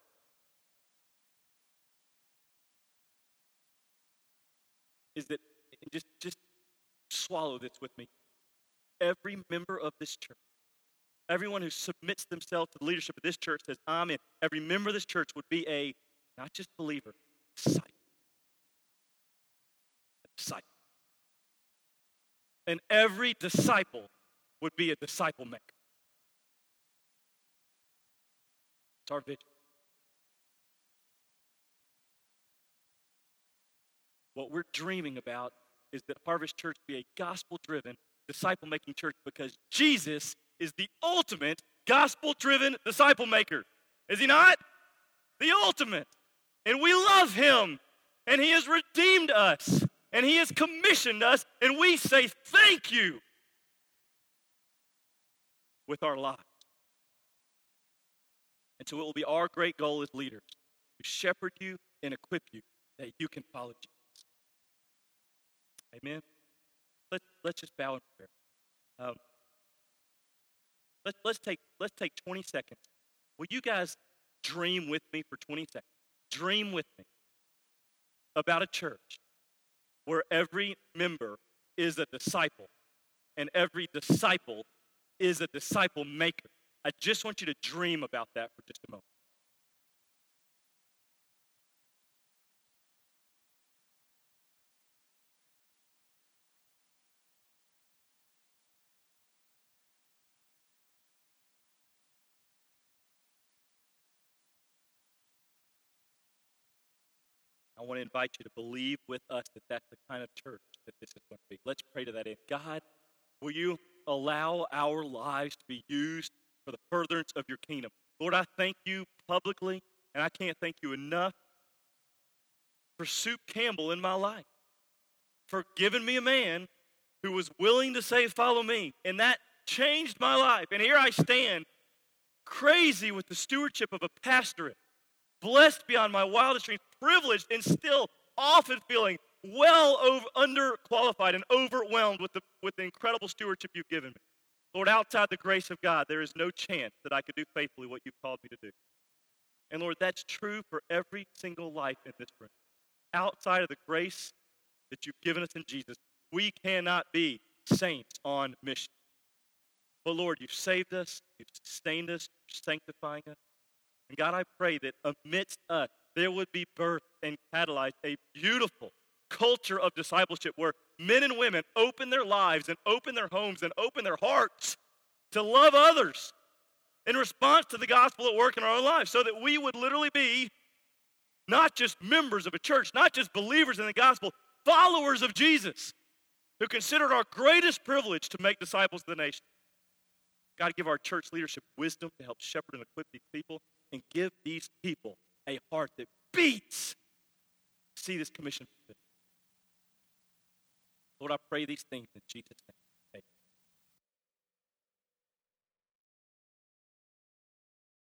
is that, just swallow this with me. Every member of this church, everyone who submits themselves to the leadership of this church says, I'm in. Every member of this church would be a, not just believer, disciple. A disciple. And every disciple would be a disciple maker. It's our vision. What we're dreaming about is that Harvest Church be a gospel-driven, disciple-making church because Jesus is the ultimate gospel-driven disciple maker. Is he not? The ultimate. And we love him. And he has redeemed us. And he has commissioned us. And we say thank you with our lives. And so it will be our great goal as leaders to shepherd you and equip you that you can follow Jesus. Amen? Let's just bow in prayer. Let's take 20 seconds. Will you guys dream with me for 20 seconds? Dream with me about a church where every member is a disciple and every disciple is a disciple maker. I just want you to dream about that for just a moment. I want to invite you to believe with us that that's the kind of church that this is going to be. Let's pray to that end. God, will you allow our lives to be used for the furtherance of your kingdom? Lord, I thank you publicly, and I can't thank you enough for Soup Campbell in my life, for giving me a man who was willing to say, follow me, and that changed my life. And here I stand, crazy with the stewardship of a pastorate, blessed beyond my wildest dreams, privileged, and still often feeling underqualified and overwhelmed with the incredible stewardship you've given me. Lord, outside the grace of God, there is no chance that I could do faithfully what you've called me to do. And Lord, that's true for every single life in this room. Outside of the grace that you've given us in Jesus, we cannot be saints on mission. But Lord, you've saved us, you've sustained us, you're sanctifying us. And God, I pray that amidst us, there would be birthed and catalyzed a beautiful culture of discipleship where men and women open their lives and open their homes and open their hearts to love others in response to the gospel at work in our own lives, so that we would literally be not just members of a church, not just believers in the gospel, followers of Jesus, who consider it our greatest privilege to make disciples of the nation. God, give our church leadership wisdom to help shepherd and equip these people, and give these people a heart that beats to see this commission fulfilled. Lord, I pray these things in Jesus' name.